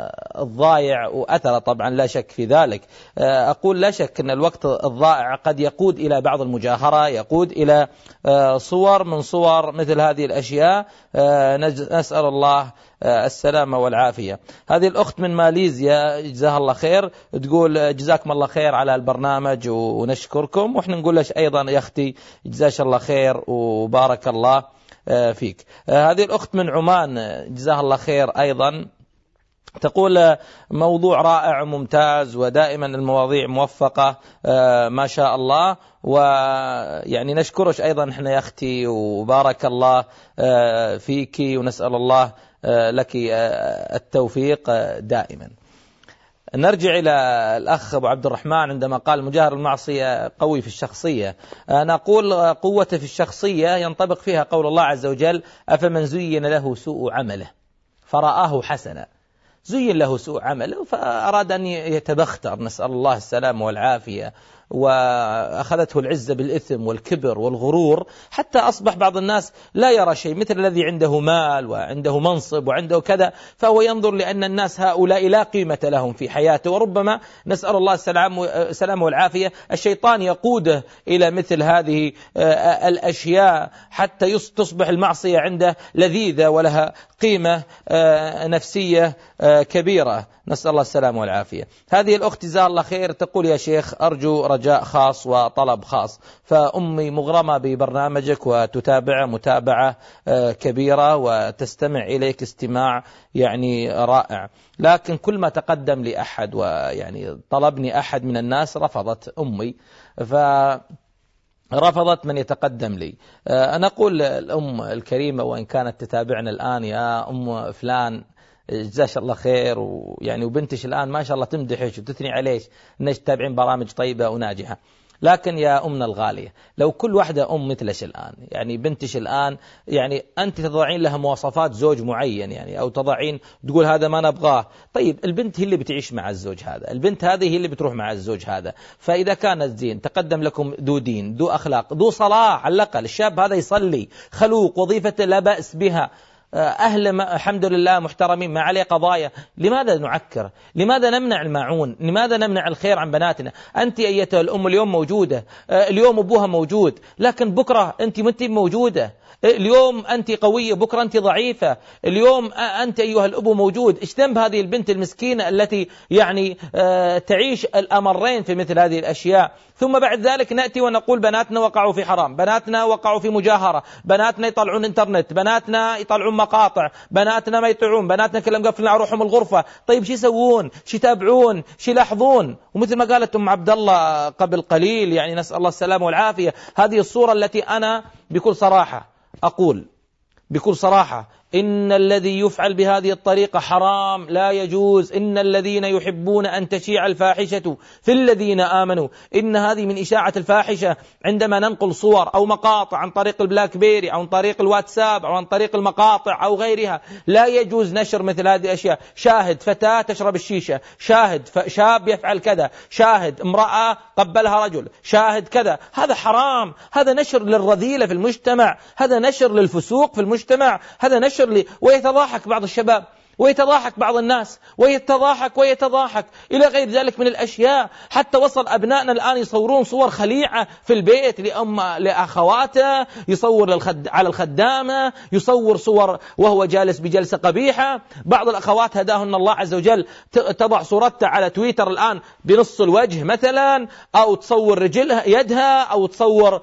الضائع وأثره، طبعا لا شك في ذلك. أقول لا شك أن الوقت الضائع قد يقود إلى بعض المجاهرة، يقود إلى صور من صور مثل هذه الأشياء، نسأل الله السلامة والعافية. هذه الأخت من ماليزيا جزاها الله خير تقول جزاكم الله خير على البرنامج ونشكركم، وإحنا نقول لك أيضا يا أختي جزاك الله خير وبارك الله فيك. هذه الأخت من عمان جزاها الله خير أيضا تقول موضوع رائع وممتاز، ودائما المواضيع موفقة ما شاء الله، ويعني نشكرك أيضا احنا يا أختي وبارك الله فيك، ونسأل الله لك التوفيق دائما. نرجع إلى الأخ أبو عبد الرحمن عندما قال مجاهر المعصية قوي في الشخصية. نقول قوته في الشخصية ينطبق فيها قول الله عز وجل أفمن زين له سوء عمله فرآه حسنا. زين له سوء عمله فأراد أن يتبختر، نسأل الله السلامة والعافية، وأخذته العزة بالإثم والكبر والغرور، حتى أصبح بعض الناس لا يرى شيء، مثل الذي عنده مال وعنده منصب وعنده كذا، فهو ينظر لأن الناس هؤلاء لا قيمة لهم في حياته، وربما نسأل الله السلامة والعافية الشيطان يقوده إلى مثل هذه الأشياء حتى تصبح المعصية عنده لذيذة ولها قيمة نفسية كبيرة، نسأل الله السلامة والعافية. هذه الأخت جزاها الله خير تقول يا شيخ أرجو رجاء خاص وطلب خاص، فأمي مغرمة ببرنامجك وتتابع متابعة كبيرة وتستمع إليك استماع يعني رائع، لكن كل ما تقدم لي أحد ويعني طلبني أحد من الناس رفضت أمي، فرفضت من يتقدم لي. أنا أقول الأم الكريمة وإن كانت تتابعنا الآن يا أم فلان جزاش الله خير، ويعني وبنتش الآن ما شاء الله تمدحش وتثني عليش انك تتابعين برامج طيبة وناجحة، لكن يا أمنا الغالية، لو كل واحدة أم مثلش الآن، يعني بنتش الآن، يعني أنت تضعين لها مواصفات زوج معين، يعني أو تضعين تقول هذا ما نبغاه، طيب البنت هي اللي بتعيش مع الزوج هذا، البنت هذه هي اللي بتروح مع الزوج هذا. فإذا كان الزين تقدم لكم ذو دين، ذو أخلاق، ذو صلاح، على الأقل الشاب هذا يصلي، خلوق، وظيفته لا بأس بها، أهل الحمد لله محترمين، ما عليه قضايا، لماذا نعكر؟ لماذا نمنع الماعون؟ لماذا نمنع الخير عن بناتنا؟ أنت أيتها الأم اليوم موجودة، اليوم أبوها موجود، لكن بكرة أنت متى موجودة، اليوم أنت قوية، بكرة أنت ضعيفة، اليوم أنت أيها الأبو موجود. إيش ذنب هذه البنت المسكينة التي يعني تعيش الأمرين في مثل هذه الأشياء؟ ثم بعد ذلك نأتي ونقول بناتنا وقعوا في حرام، بناتنا وقعوا في مجاهرة، بناتنا يطلعون انترنت، بناتنا يطلعون مقاطع، بناتنا ما يطلعون، بناتنا كلهم مقفلين على روحهم الغرفة. طيب شو يسوون؟ شو يتابعون؟ شو يلاحظون؟ ومثل ما قالت أم عبد الله قبل قليل، يعني نسأل الله السلامة والعافية، هذه الصورة التي أنا بكل صراحة أقول بكل صراحة إن الذي يفعل بهذه الطريقة حرام، لا يجوز. إن الذين يحبون أن تشيع الفاحشة في الذين آمنوا، إن هذه من إشاعة الفاحشة عندما ننقل صور أو مقاطع عن طريق البلاك بيري أو عن طريق الواتساب أو عن طريق المقاطع أو غيرها، لا يجوز نشر مثل هذه الأشياء. شاهد فتاة تشرب الشيشة، شاهد شاب يفعل كذا، شاهد امرأة قبلها رجل، شاهد كذا، هذا حرام، هذا نشر للرذيلة في المجتمع، هذا نشر للفسوق في المجتمع، هذا نشر لي. ويتضاحك بعض الشباب ويتضاحك بعض الناس ويتضاحك ويتضاحك إلى غير ذلك من الأشياء. حتى وصل أبنائنا الآن يصورون صور خليعة في البيت لأم لأخواته، يصور للخد... على الخدامة، يصور صور وهو جالس بجلسة قبيحة. بعض الأخوات هداهن الله عز وجل تضع صورتها على تويتر الآن بنص الوجه مثلا، أو تصور رجلها يدها، أو تصور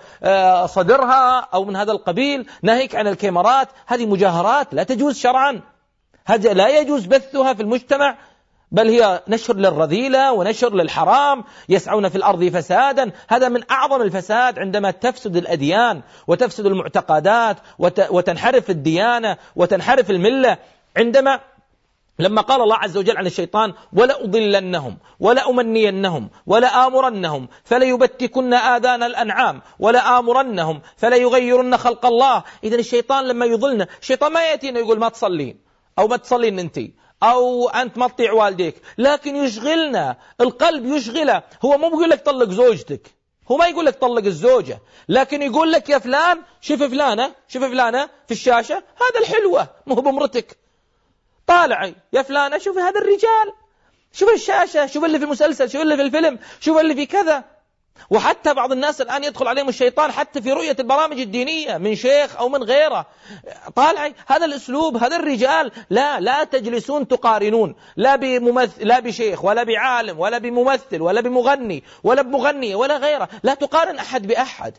صدرها أو من هذا القبيل، ناهيك عن الكاميرات. هذه مجاهرات لا تجوز شرعا، هذا لا يجوز بثها في المجتمع، بل هي نشر للرذيلة ونشر للحرام. يسعون في الأرض فسادا، هذا من أعظم الفساد عندما تفسد الأديان وتفسد المعتقدات وتنحرف الديانة وتنحرف الملة. عندما لما قال الله عز وجل عن الشيطان ولا أضلنهم ولا أمنينهم ولا آمرنهم فلا يبتكن آذان الأنعام ولا آمرنهم فلا يغيرن خلق الله. إذن الشيطان لما يضلنا، الشيطان ما يأتينا يقول ما تصلين أو ما تصلين أنتي أو أنت ما تطيع والديك، لكن يشغلنا القلب، يشغله. هو مو بيقول لك طلق زوجتك، هو ما يقول لك طلق الزوجة، لكن يقول لك يا فلان شوف فلانة شوف فلانة في الشاشة، هذا الحلوة مو بمرتك، طالعي يا فلانة شوف هذا الرجال، شوف الشاشة، شوف اللي في المسلسل، شوف اللي في الفيلم، شوف اللي في كذا. وحتى بعض الناس الآن يدخل عليهم الشيطان حتى في رؤية البرامج الدينية من شيخ أو من غيره، طالعي هذا الأسلوب، هذا الرجال. لا لا تجلسون تقارنون لا بممثل لا بشيخ ولا بعالم ولا بممثل ولا بمغني ولا بمغنية ولا غيره، لا تقارن أحد بأحد.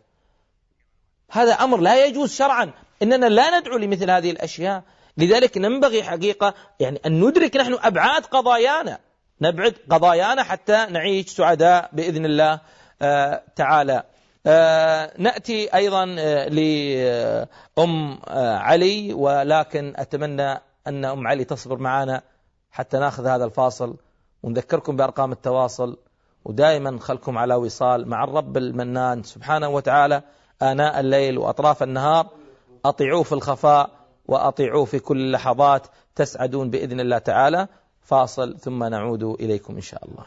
هذا أمر لا يجوز شرعا، إننا لا ندعو لمثل هذه الأشياء. لذلك ننبغي حقيقة يعني أن ندرك نحن أبعاد قضايانا، نبعد قضايانا حتى نعيش سعداء بإذن الله آه تعالى. آه نأتي أيضا آه لأم آه علي، ولكن أتمنى أن أم علي تصبر معنا حتى ناخذ هذا الفاصل، ونذكركم بأرقام التواصل، ودائما خلكم على وصال مع الرب المنان سبحانه وتعالى آناء الليل وأطراف النهار. أطيعوه في الخفاء وأطيعوه في كل اللحظات، تسعدون بإذن الله تعالى. فاصل ثم نعود إليكم إن شاء الله.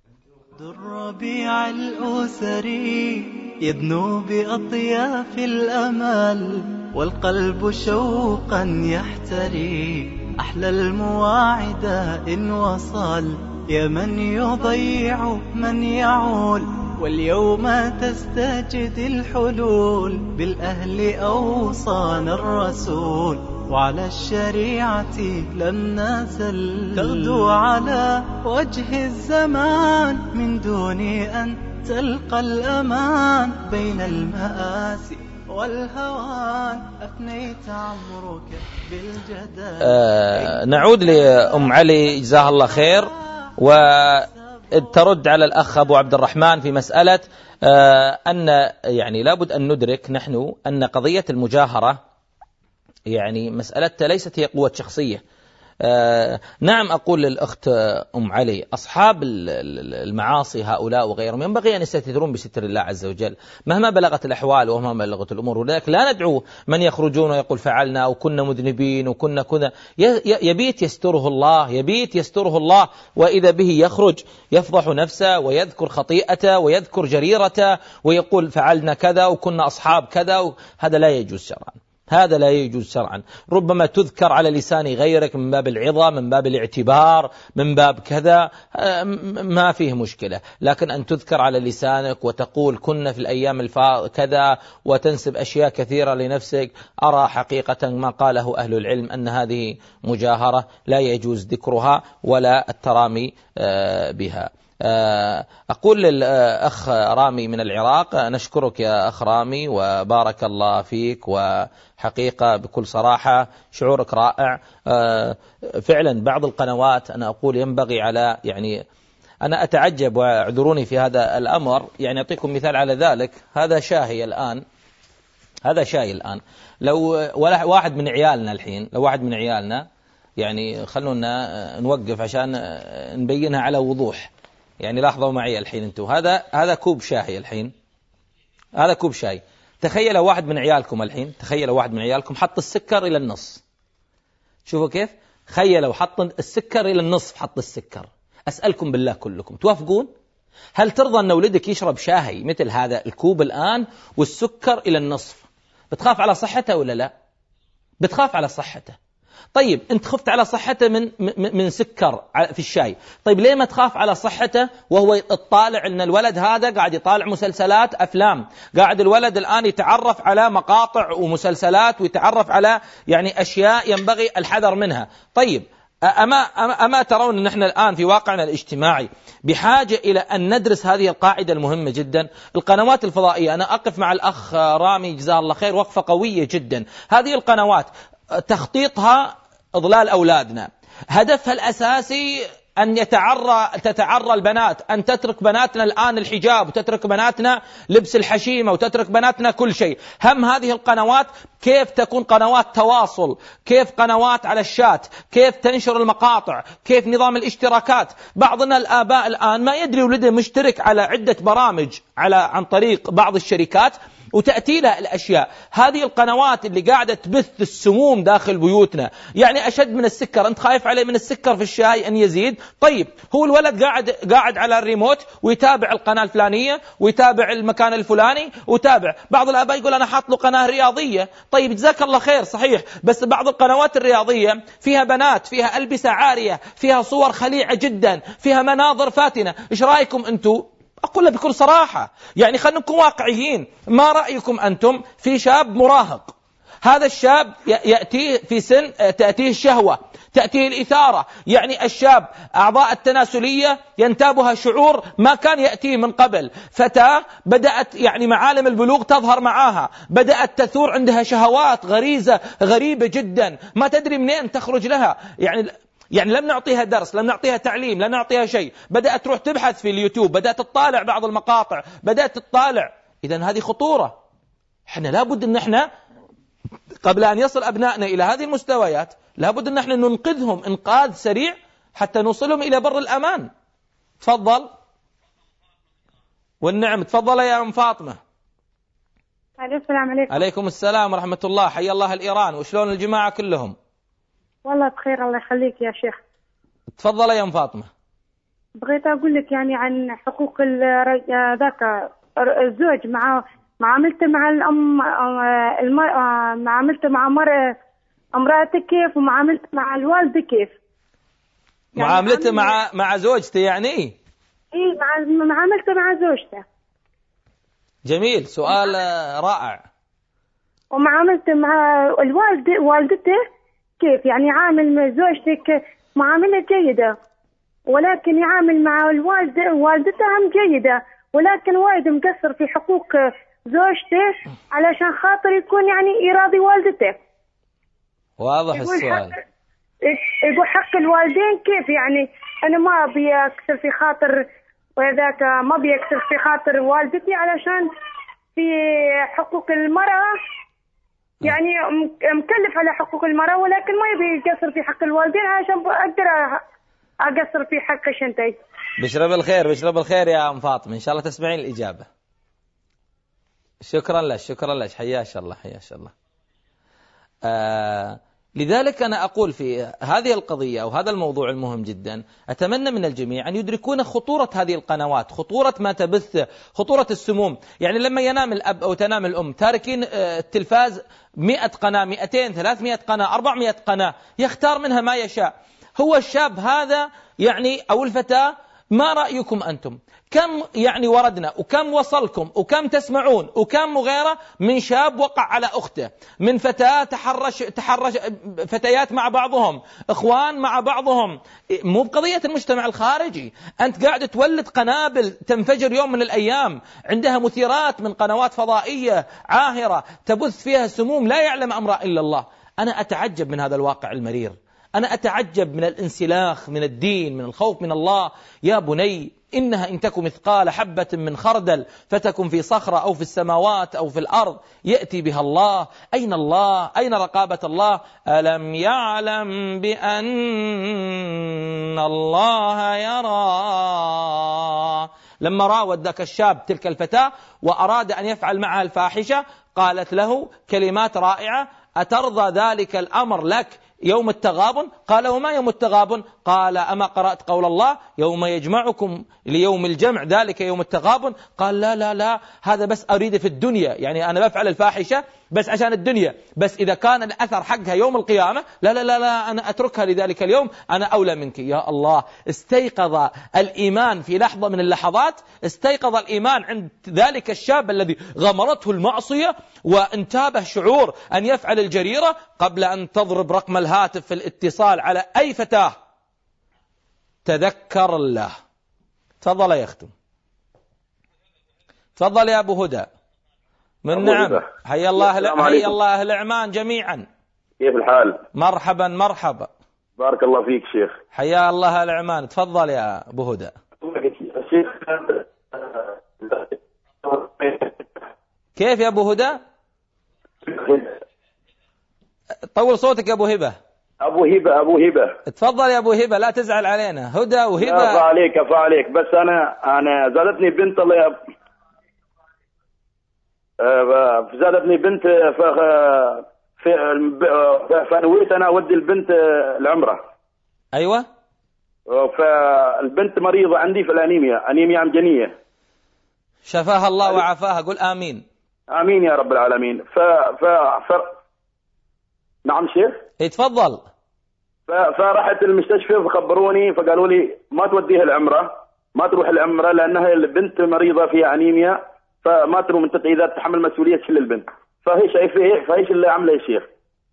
الربيع الأسري يدنو بأطياف الأمل، والقلب شوقا يحتري أحلى المواعد إن وصل. يا من يضيع من يعول، واليوم تستجد الحلول. بالأهل أوصانا الرسول، وعلى الشريعة لم نزل. تغدو على وجه الزمان من دون أن تلقى الأمان. بين المآسي والهوان أفنيت عمرك بالجدال. آه نعود لأم علي جزاها الله خير، وترد على الأخ أبو عبد الرحمن في مسألة آه أن يعني لابد أن ندرك نحن أن قضية المجاهرة يعني مسألتها ليست هي قوة شخصية. آه نعم، أقول للأخت أم علي أصحاب المعاصي هؤلاء وغيرهم ينبغي أن يستترون بستر الله عز وجل مهما بلغت الأحوال ومهما بلغت الأمور، ولذلك لا ندعو من يخرجون ويقول فعلنا وكنا مذنبين وكنا كنا، يبيت يستره الله، يبيت يستره الله، وإذا به يخرج يفضح نفسه ويذكر خطيئته ويذكر جريرته ويقول فعلنا كذا وكنا أصحاب كذا، هذا لا يجوز شرعا، هذا لا يجوز شرعا. ربما تذكر على لسان غيرك من باب العظة، من باب الاعتبار، من باب كذا، ما فيه مشكلة، لكن أن تذكر على لسانك وتقول كنا في الأيام الفا كذا وتنسب أشياء كثيرة لنفسك، أرى حقيقة ما قاله أهل العلم أن هذه مجاهرة لا يجوز ذكرها ولا الترامي بها. أقول للأخ رامي من العراق نشكرك يا أخ رامي وبارك الله فيك، وحقيقة بكل صراحة شعورك رائع فعلا. بعض القنوات أنا أقول ينبغي على، يعني أنا أتعجب واعذروني في هذا الأمر، يعني أعطيكم مثال على ذلك. هذا شاهي الآن، هذا شاهي الآن، لو واحد من عيالنا الحين، لو واحد من عيالنا، يعني خلونا نوقف عشان نبينها على وضوح، يعني لاحظوا معي الحين انتم، هذا هذا كوب شاي الحين، هذا كوب شاي. تخيلوا واحد من عيالكم الحين، تخيلوا واحد من عيالكم حط السكر إلى النص، شوفوا كيف، خيلوا حط السكر إلى النصف، حط السكر. أسألكم بالله كلكم توافقون؟ هل ترضى أن ولدك يشرب شاي مثل هذا الكوب الآن والسكر إلى النصف؟ بتخاف على صحته ولا لا؟ بتخاف على صحته. طيب أنت خفت على صحته من من سكر في الشاي، طيب ليه ما تخاف على صحته وهو يطالع أن الولد هذا قاعد يطالع مسلسلات أفلام، قاعد الولد الآن يتعرف على مقاطع ومسلسلات ويتعرف على يعني أشياء ينبغي الحذر منها. طيب أما, أما, أما ترون أن نحن الآن في واقعنا الاجتماعي بحاجة إلى أن ندرس هذه القاعدة المهمة جدا؟ القنوات الفضائية، أنا أقف مع الأخ رامي جزاه الله خير وقفة قوية جدا، هذه القنوات تخطيطها إضلال أولادنا، هدفها الأساسي أن يتعرى تتعرى البنات، أن تترك بناتنا الآن الحجاب وتترك بناتنا لبس الحشيمة وتترك بناتنا كل شيء. هم هذه القنوات كيف تكون قنوات تواصل، كيف قنوات على الشات، كيف تنشر المقاطع، كيف نظام الاشتراكات. بعضنا الآباء الآن ما يدري ولده مشترك على عدة برامج على عن طريق بعض الشركات وتأتي له الأشياء. هذه القنوات اللي قاعدة تبث السموم داخل بيوتنا، يعني أشد من السكر. أنت خايف عليه من السكر في الشاي أن يزيد، طيب هو الولد قاعد قاعد على الريموت ويتابع القناة الفلانية ويتابع المكان الفلاني وتابع. بعض الآباء يقول أنا حاط له قناة رياضية، طيب جزاك الله خير صحيح، بس بعض القنوات الرياضية فيها بنات، فيها ألبسة عارية، فيها صور خليعة جدا، فيها مناظر فاتنة. إيش رأيكم أنتم؟ أقول بكل صراحة، يعني خلينا نكون واقعيين، ما رأيكم أنتم في شاب مراهق، هذا الشاب يأتيه في سن تأتيه الشهوة، تأتيه الإثارة، يعني الشاب أعضاء التناسلية ينتابها شعور ما كان يأتيه من قبل، فتاة بدأت يعني معالم البلوغ تظهر معاها، بدأت تثور عندها شهوات غريزة غريبة جدا ما تدري منين تخرج لها، يعني يعني لم نعطيها درس، لم نعطيها تعليم، لم نعطيها شيء، بدأت تروح تبحث في اليوتيوب، بدأت تطالع بعض المقاطع، بدأت تطالع. إذن هذه خطورة. احنا لابد ان احنا قبل ان يصل ابنائنا الى هذه المستويات لابد ان احنا ننقذهم انقاذ سريع حتى نوصلهم الى بر الامان. تفضل. والنعم، تفضل يا ام فاطمة. السلام عليكم. عليكم السلام ورحمة الله، حيا الله الإيران، وشلون الجماعة كلهم؟ والله بخير الله يخليك يا شيخ. تفضل يا ام فاطمة. بغيت اقول لك يعني عن حقوق ذاك الزوج مع معاملته مع الام، معاملته مع مرأة امراته كيف، ومعاملته مع الوالده كيف. يعني معاملته مع مع زوجته يعني اي مع معاملته مع زوجته. جميل، سؤال رائع. ومعاملته مع الوالده والدته كيف، يعني يعامل زوجتك معاملة جيدة، ولكن يعامل مع الوالدة والدته هم جيدة، ولكن وايد مقصر في حقوق زوجته علشان خاطر يكون يعني يراضي والدته. واضح السؤال. حق يقول حق الوالدين كيف، يعني أنا ما أبي أكسر في خاطر وذاك، ما أبي أكسر في خاطر والدتي علشان في حقوق المرأة يعني مكلف على حقوق المرأة، ولكن ما يبي يقصر في حق الوالدين عشان أقدر أقصر في حق شنتي. بشرب الخير بشرب الخير يا أم فاطمة، إن شاء الله تسمعين الإجابة. شكرا لك شكرا لك حياش الله حياش الله. آه لذلك أنا أقول في هذه القضية أو هذا الموضوع المهم جدا، أتمنى من الجميع أن يدركون خطورة هذه القنوات، خطورة ما تبث، خطورة السموم. يعني لما ينام الأب أو تنام الأم تاركين التلفاز مئة قناة، مئتين، ثلاثمئة قناة، أربعمئة قناة، يختار منها ما يشاء. هو الشاب هذا يعني أو الفتاة، ما رأيكم أنتم؟ كم يعني وردنا وكم وصلكم وكم تسمعون وكم مغيرة من شاب وقع على أخته، من فتاة تحرش تحرش فتيات مع بعضهم، إخوان مع بعضهم. مو بقضية المجتمع الخارجي، أنت قاعد تولد قنابل تنفجر يوم من الأيام، عندها مثيرات من قنوات فضائية عاهرة تبث فيها سموم لا يعلم أمرها إلا الله. أنا أتعجب من هذا الواقع المرير، أنا أتعجب من الانسلاخ من الدين، من الخوف من الله. يا بني إنها إن تكن مثقال حبة من خردل فتكن في صخرة أو في السماوات أو في الأرض يأتي بها الله. أين الله؟ أين رقابة الله؟ ألم يعلم بأن الله يرى. لما راود ذاك الشاب تلك الفتاة وأراد أن يفعل معها الفاحشة، قالت له كلمات رائعة: أترضى ذلك الأمر لك يوم التغابن؟ قال: وما يوم التغابن؟ قال: أما قرأت قول الله يوم يجمعكم ليوم الجمع ذلك يوم التغابن؟ قال: لا لا لا، هذا بس أريد في الدنيا، يعني أنا بفعل الفاحشة بس عشان الدنيا، بس إذا كان الأثر حقها يوم القيامة لا لا لا لا، أنا أتركها لذلك اليوم، أنا أولى منك. يا الله، استيقظ الإيمان في لحظة من اللحظات، استيقظ الإيمان عند ذلك الشاب الذي غمرته المعصية وانتابه شعور أن يفعل الجريرة قبل أن تضرب رقم الهاتف في الاتصال على أي فتاة. تذكر الله. تفضل يا أختم. تفضل يا أبو هدى. من نعم. حيا الله حيا الله أهل عمان جميعا. كيف الحال؟ مرحبا مرحبا. بارك الله فيك شيخ. حيا الله أهل عمان. تفضل يا أبو هدى. كيف يا أبو هدى؟ طول صوتك يا أبو هبة. أبو هبة أبو هبة. تفضل يا أبو هبة، لا تزعل علينا. هدى وهبة. لا عليك عليك، بس أنا أنا زادتني بنت الله زادتني بنت في فنويت أنا أودي البنت العمرة. أيوة. فالبنت مريضة عندي في الأنيميا، أنيميا عمجانية. شفاها الله وعافاها، قل آمين. آمين يا رب العالمين. ف ف ف نعم شيخ. يتفضل. ف... فرحت المستشفى فخبروني فقالوا لي ما توديها العمرة، ما تروح العمرة لأنها البنت مريضة فيها أنيميا، فما تروح من إذا تحمل مسؤولية كل البنت. فهي شايفه فهيش اللي عمله يا شيخ.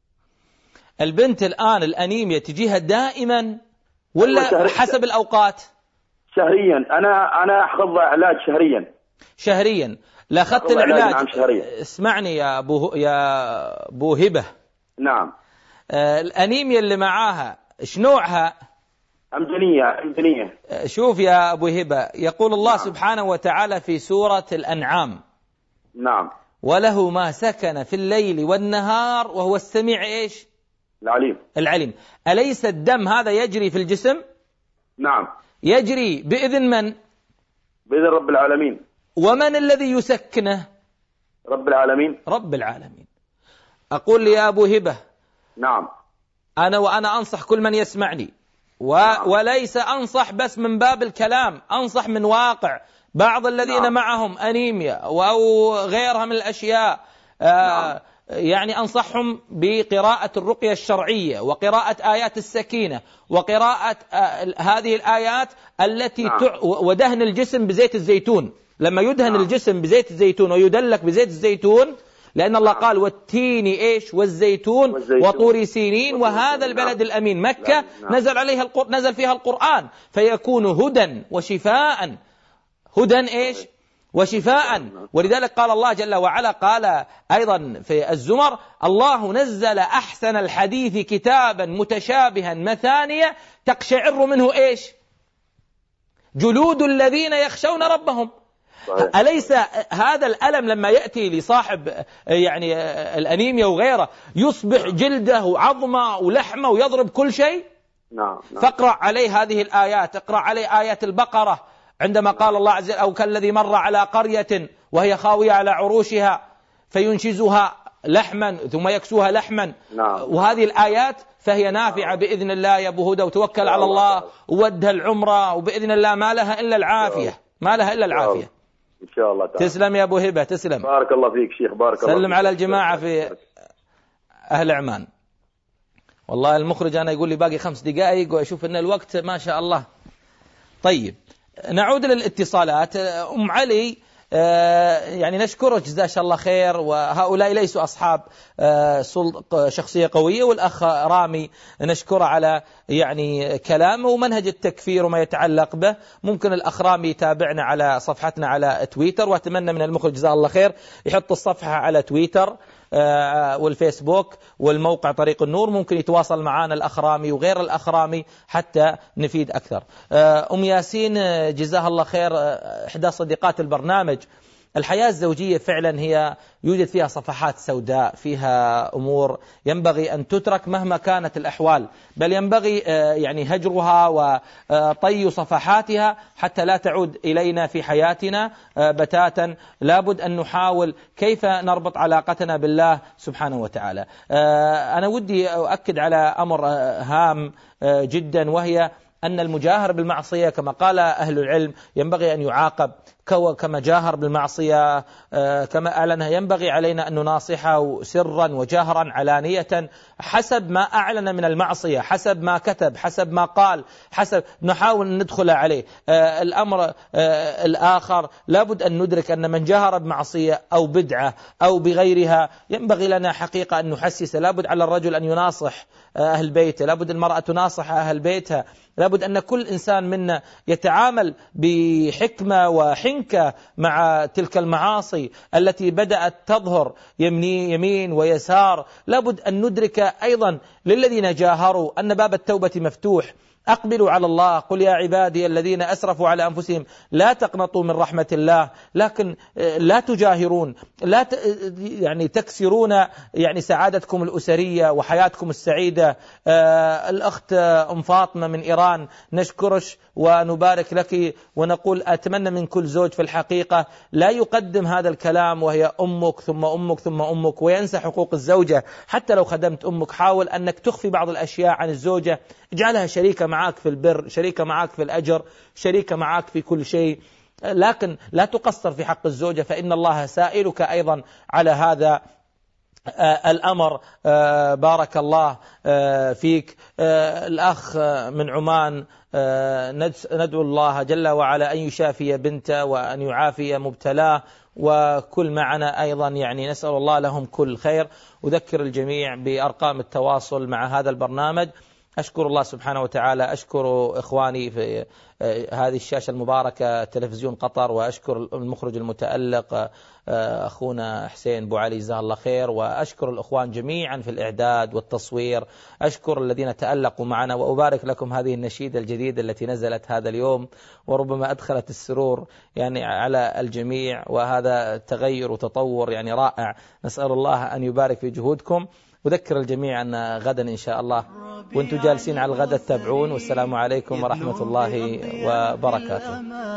البنت الآن الأنيميا تجيها دائما ولا حسب الأوقات؟ شهريا. أنا أنا أخذ علاج شهريا. شهريا. لا أخذت العلاج. نعم شهريا. اسمعني يا أبو يا أبو هبة. نعم. آه الأنيميا اللي معاها إيش نوعها؟ عمجانية. عمجانية. آه شوف يا أبو هبة، يقول الله نعم. سبحانه وتعالى في سورة الأنعام. نعم. وله ما سكن في الليل والنهار وهو السميع إيش؟ العليم. العليم. أليس الدم هذا يجري في الجسم؟ نعم. يجري بإذن من؟ بإذن رب العالمين. ومن الذي يسكنه؟ رب العالمين. رب العالمين. أقول لي يا أبو هبة. نعم. أنا وأنا أنصح كل من يسمعني و... نعم. وليس أنصح بس من باب الكلام، أنصح من واقع. بعض الذين نعم. معهم أنيميا أو غيرها من الأشياء آه نعم. يعني أنصحهم بقراءة الرقية الشرعية وقراءة آيات السكينة وقراءة آه هذه الآيات التي نعم. تع... ودهن الجسم بزيت الزيتون. لما يدهن نعم. الجسم بزيت الزيتون ويدلك بزيت الزيتون، لأن الله قال والتين إيش والزيتون, والزيتون. وطور سينين وهذا البلد الأمين مكة نزل عليها القر... نزل فيها القرآن، فيكون هدى وشفاء. هدى إيش وشفاء. ولذلك قال الله جل وعلا قال أيضا في الزمر: الله نزل أحسن الحديث كتابا متشابها مثانية تقشعر منه إيش جلود الذين يخشون ربهم. صحيح. أليس هذا الألم لما يأتي لصاحب يعني الأنيميا وغيره يصبح جلده وعظمه ولحمه ويضرب كل شيء؟ نعم. نعم. فاقرأ عليه هذه الآيات، اقرأ عليه آيات البقرة عندما قال الله عز وجل أو كالذي مر على قرية وهي خاوية على عروشها فينشزها لحما ثم يكسوها لحما. نعم. وهذه الآيات فهي نافعة بإذن الله يا أبو هدى، وتوكل على الله وودها العمرة وبإذن الله ما لها إلا العافية، ما لها إلا العافية إن شاء الله تعالى. تسلم يا أبو هبة، تسلم. بارك الله فيك شيخ، بارك الله. سلم على الجماعة في أهل عمان. والله المخرج أنا يقول لي باقي خمس دقائق وأشوف أن الوقت ما شاء الله. طيب نعود للاتصالات. أم علي يعني نشكرك جزاك الله خير، وهؤلاء ليسوا أصحاب شخصية قوية، والأخ رامي نشكره على يعني كلامه ومنهج التكفير وما يتعلق به. ممكن الأخ رامي يتابعنا على صفحتنا على تويتر، وأتمنى من المخرج جزاه الله خير يحط الصفحة على تويتر والفيسبوك والموقع طريق النور، ممكن يتواصل معنا الأخ رامي وغير الأخ رامي حتى نفيد أكثر. أم ياسين جزاها الله خير إحدى صديقات البرنامج، الحياة الزوجية فعلا هي يوجد فيها صفحات سوداء، فيها أمور ينبغي أن تترك مهما كانت الأحوال، بل ينبغي يعني هجرها وطي صفحاتها حتى لا تعود إلينا في حياتنا بتاتا. لابد أن نحاول كيف نربط علاقتنا بالله سبحانه وتعالى. أنا ودي أؤكد على أمر هام جدا، وهي أن المجاهر بالمعصية كما قال أهل العلم ينبغي أن يعاقب كما جاهر بالمعصية كما أعلنها. ينبغي علينا أن نناصحه سرا وجهرا علانية حسب ما أعلن من المعصية، حسب ما كتب، حسب ما قال، حسب نحاول أن ندخل عليه. الأمر الآخر لابد أن ندرك أن من جاهر بمعصية أو بدعة أو بغيرها ينبغي لنا حقيقة أن نحسس. لابد على الرجل أن يناصح أهل بيته، لابد المرأة تناصح أهل بيتها، لابد أن كل إنسان منا يتعامل بحكمة وحنكة مع تلك المعاصي التي بدأت تظهر يمين ويسار. لابد أن ندرك أيضا للذين جاهروا أن باب التوبة مفتوح. أقبلوا على الله، قل يا عبادي الذين أسرفوا على أنفسهم لا تقنطوا من رحمة الله، لكن لا تجاهرون، لا ت... يعني تكسرون يعني سعادتكم الأسرية وحياتكم السعيدة. آه الأخت أم فاطمة من إيران نشكرك ونبارك لك، ونقول أتمنى من كل زوج في الحقيقة لا يقدم هذا الكلام وهي أمك ثم أمك ثم أمك وينسى حقوق الزوجة. حتى لو خدمت أمك حاول أنك تخفي بعض الأشياء عن الزوجة، اجعلها شريكة معك في البر، شريكة معك في الأجر، شريكة معك في كل شيء، لكن لا تقصر في حق الزوجة، فإن الله سائلك أيضا على هذا الأمر. بارك الله فيك. الأخ من عمان ندعو الله جل وعلا أن يشافي بنته وأن يعافي مبتلاه، وكل معنا أيضا يعني نسأل الله لهم كل خير. أذكر الجميع بأرقام التواصل مع هذا البرنامج. أشكر الله سبحانه وتعالى، أشكر إخواني في هذه الشاشة المباركة تلفزيون قطر، وأشكر المخرج المتألق أخونا حسين بو علي جزاه الله خير، وأشكر الأخوان جميعا في الإعداد والتصوير، أشكر الذين تألقوا معنا، وأبارك لكم هذه النشيدة الجديدة التي نزلت هذا اليوم وربما أدخلت السرور يعني على الجميع، وهذا تغير وتطور يعني رائع. نسأل الله أن يبارك في جهودكم. أذكر الجميع أن غدا إن شاء الله وانتم جالسين على الغد تتابعون، والسلام عليكم ورحمة الله وبركاته.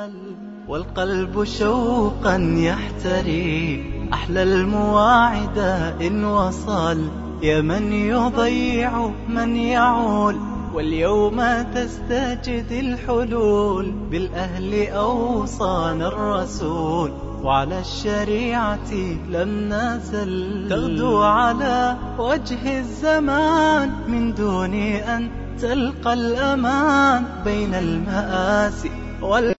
والقلب شوقا يحتري أحلى المواعدة إن وصل، يا من يضيع من يعول واليوم تستجد الحلول. بالأهل أوصانا الرسول وعلى الشريعة لم نزل، تغدو على وجه الزمان من دون أن تلقى الأمان بين المآسي وال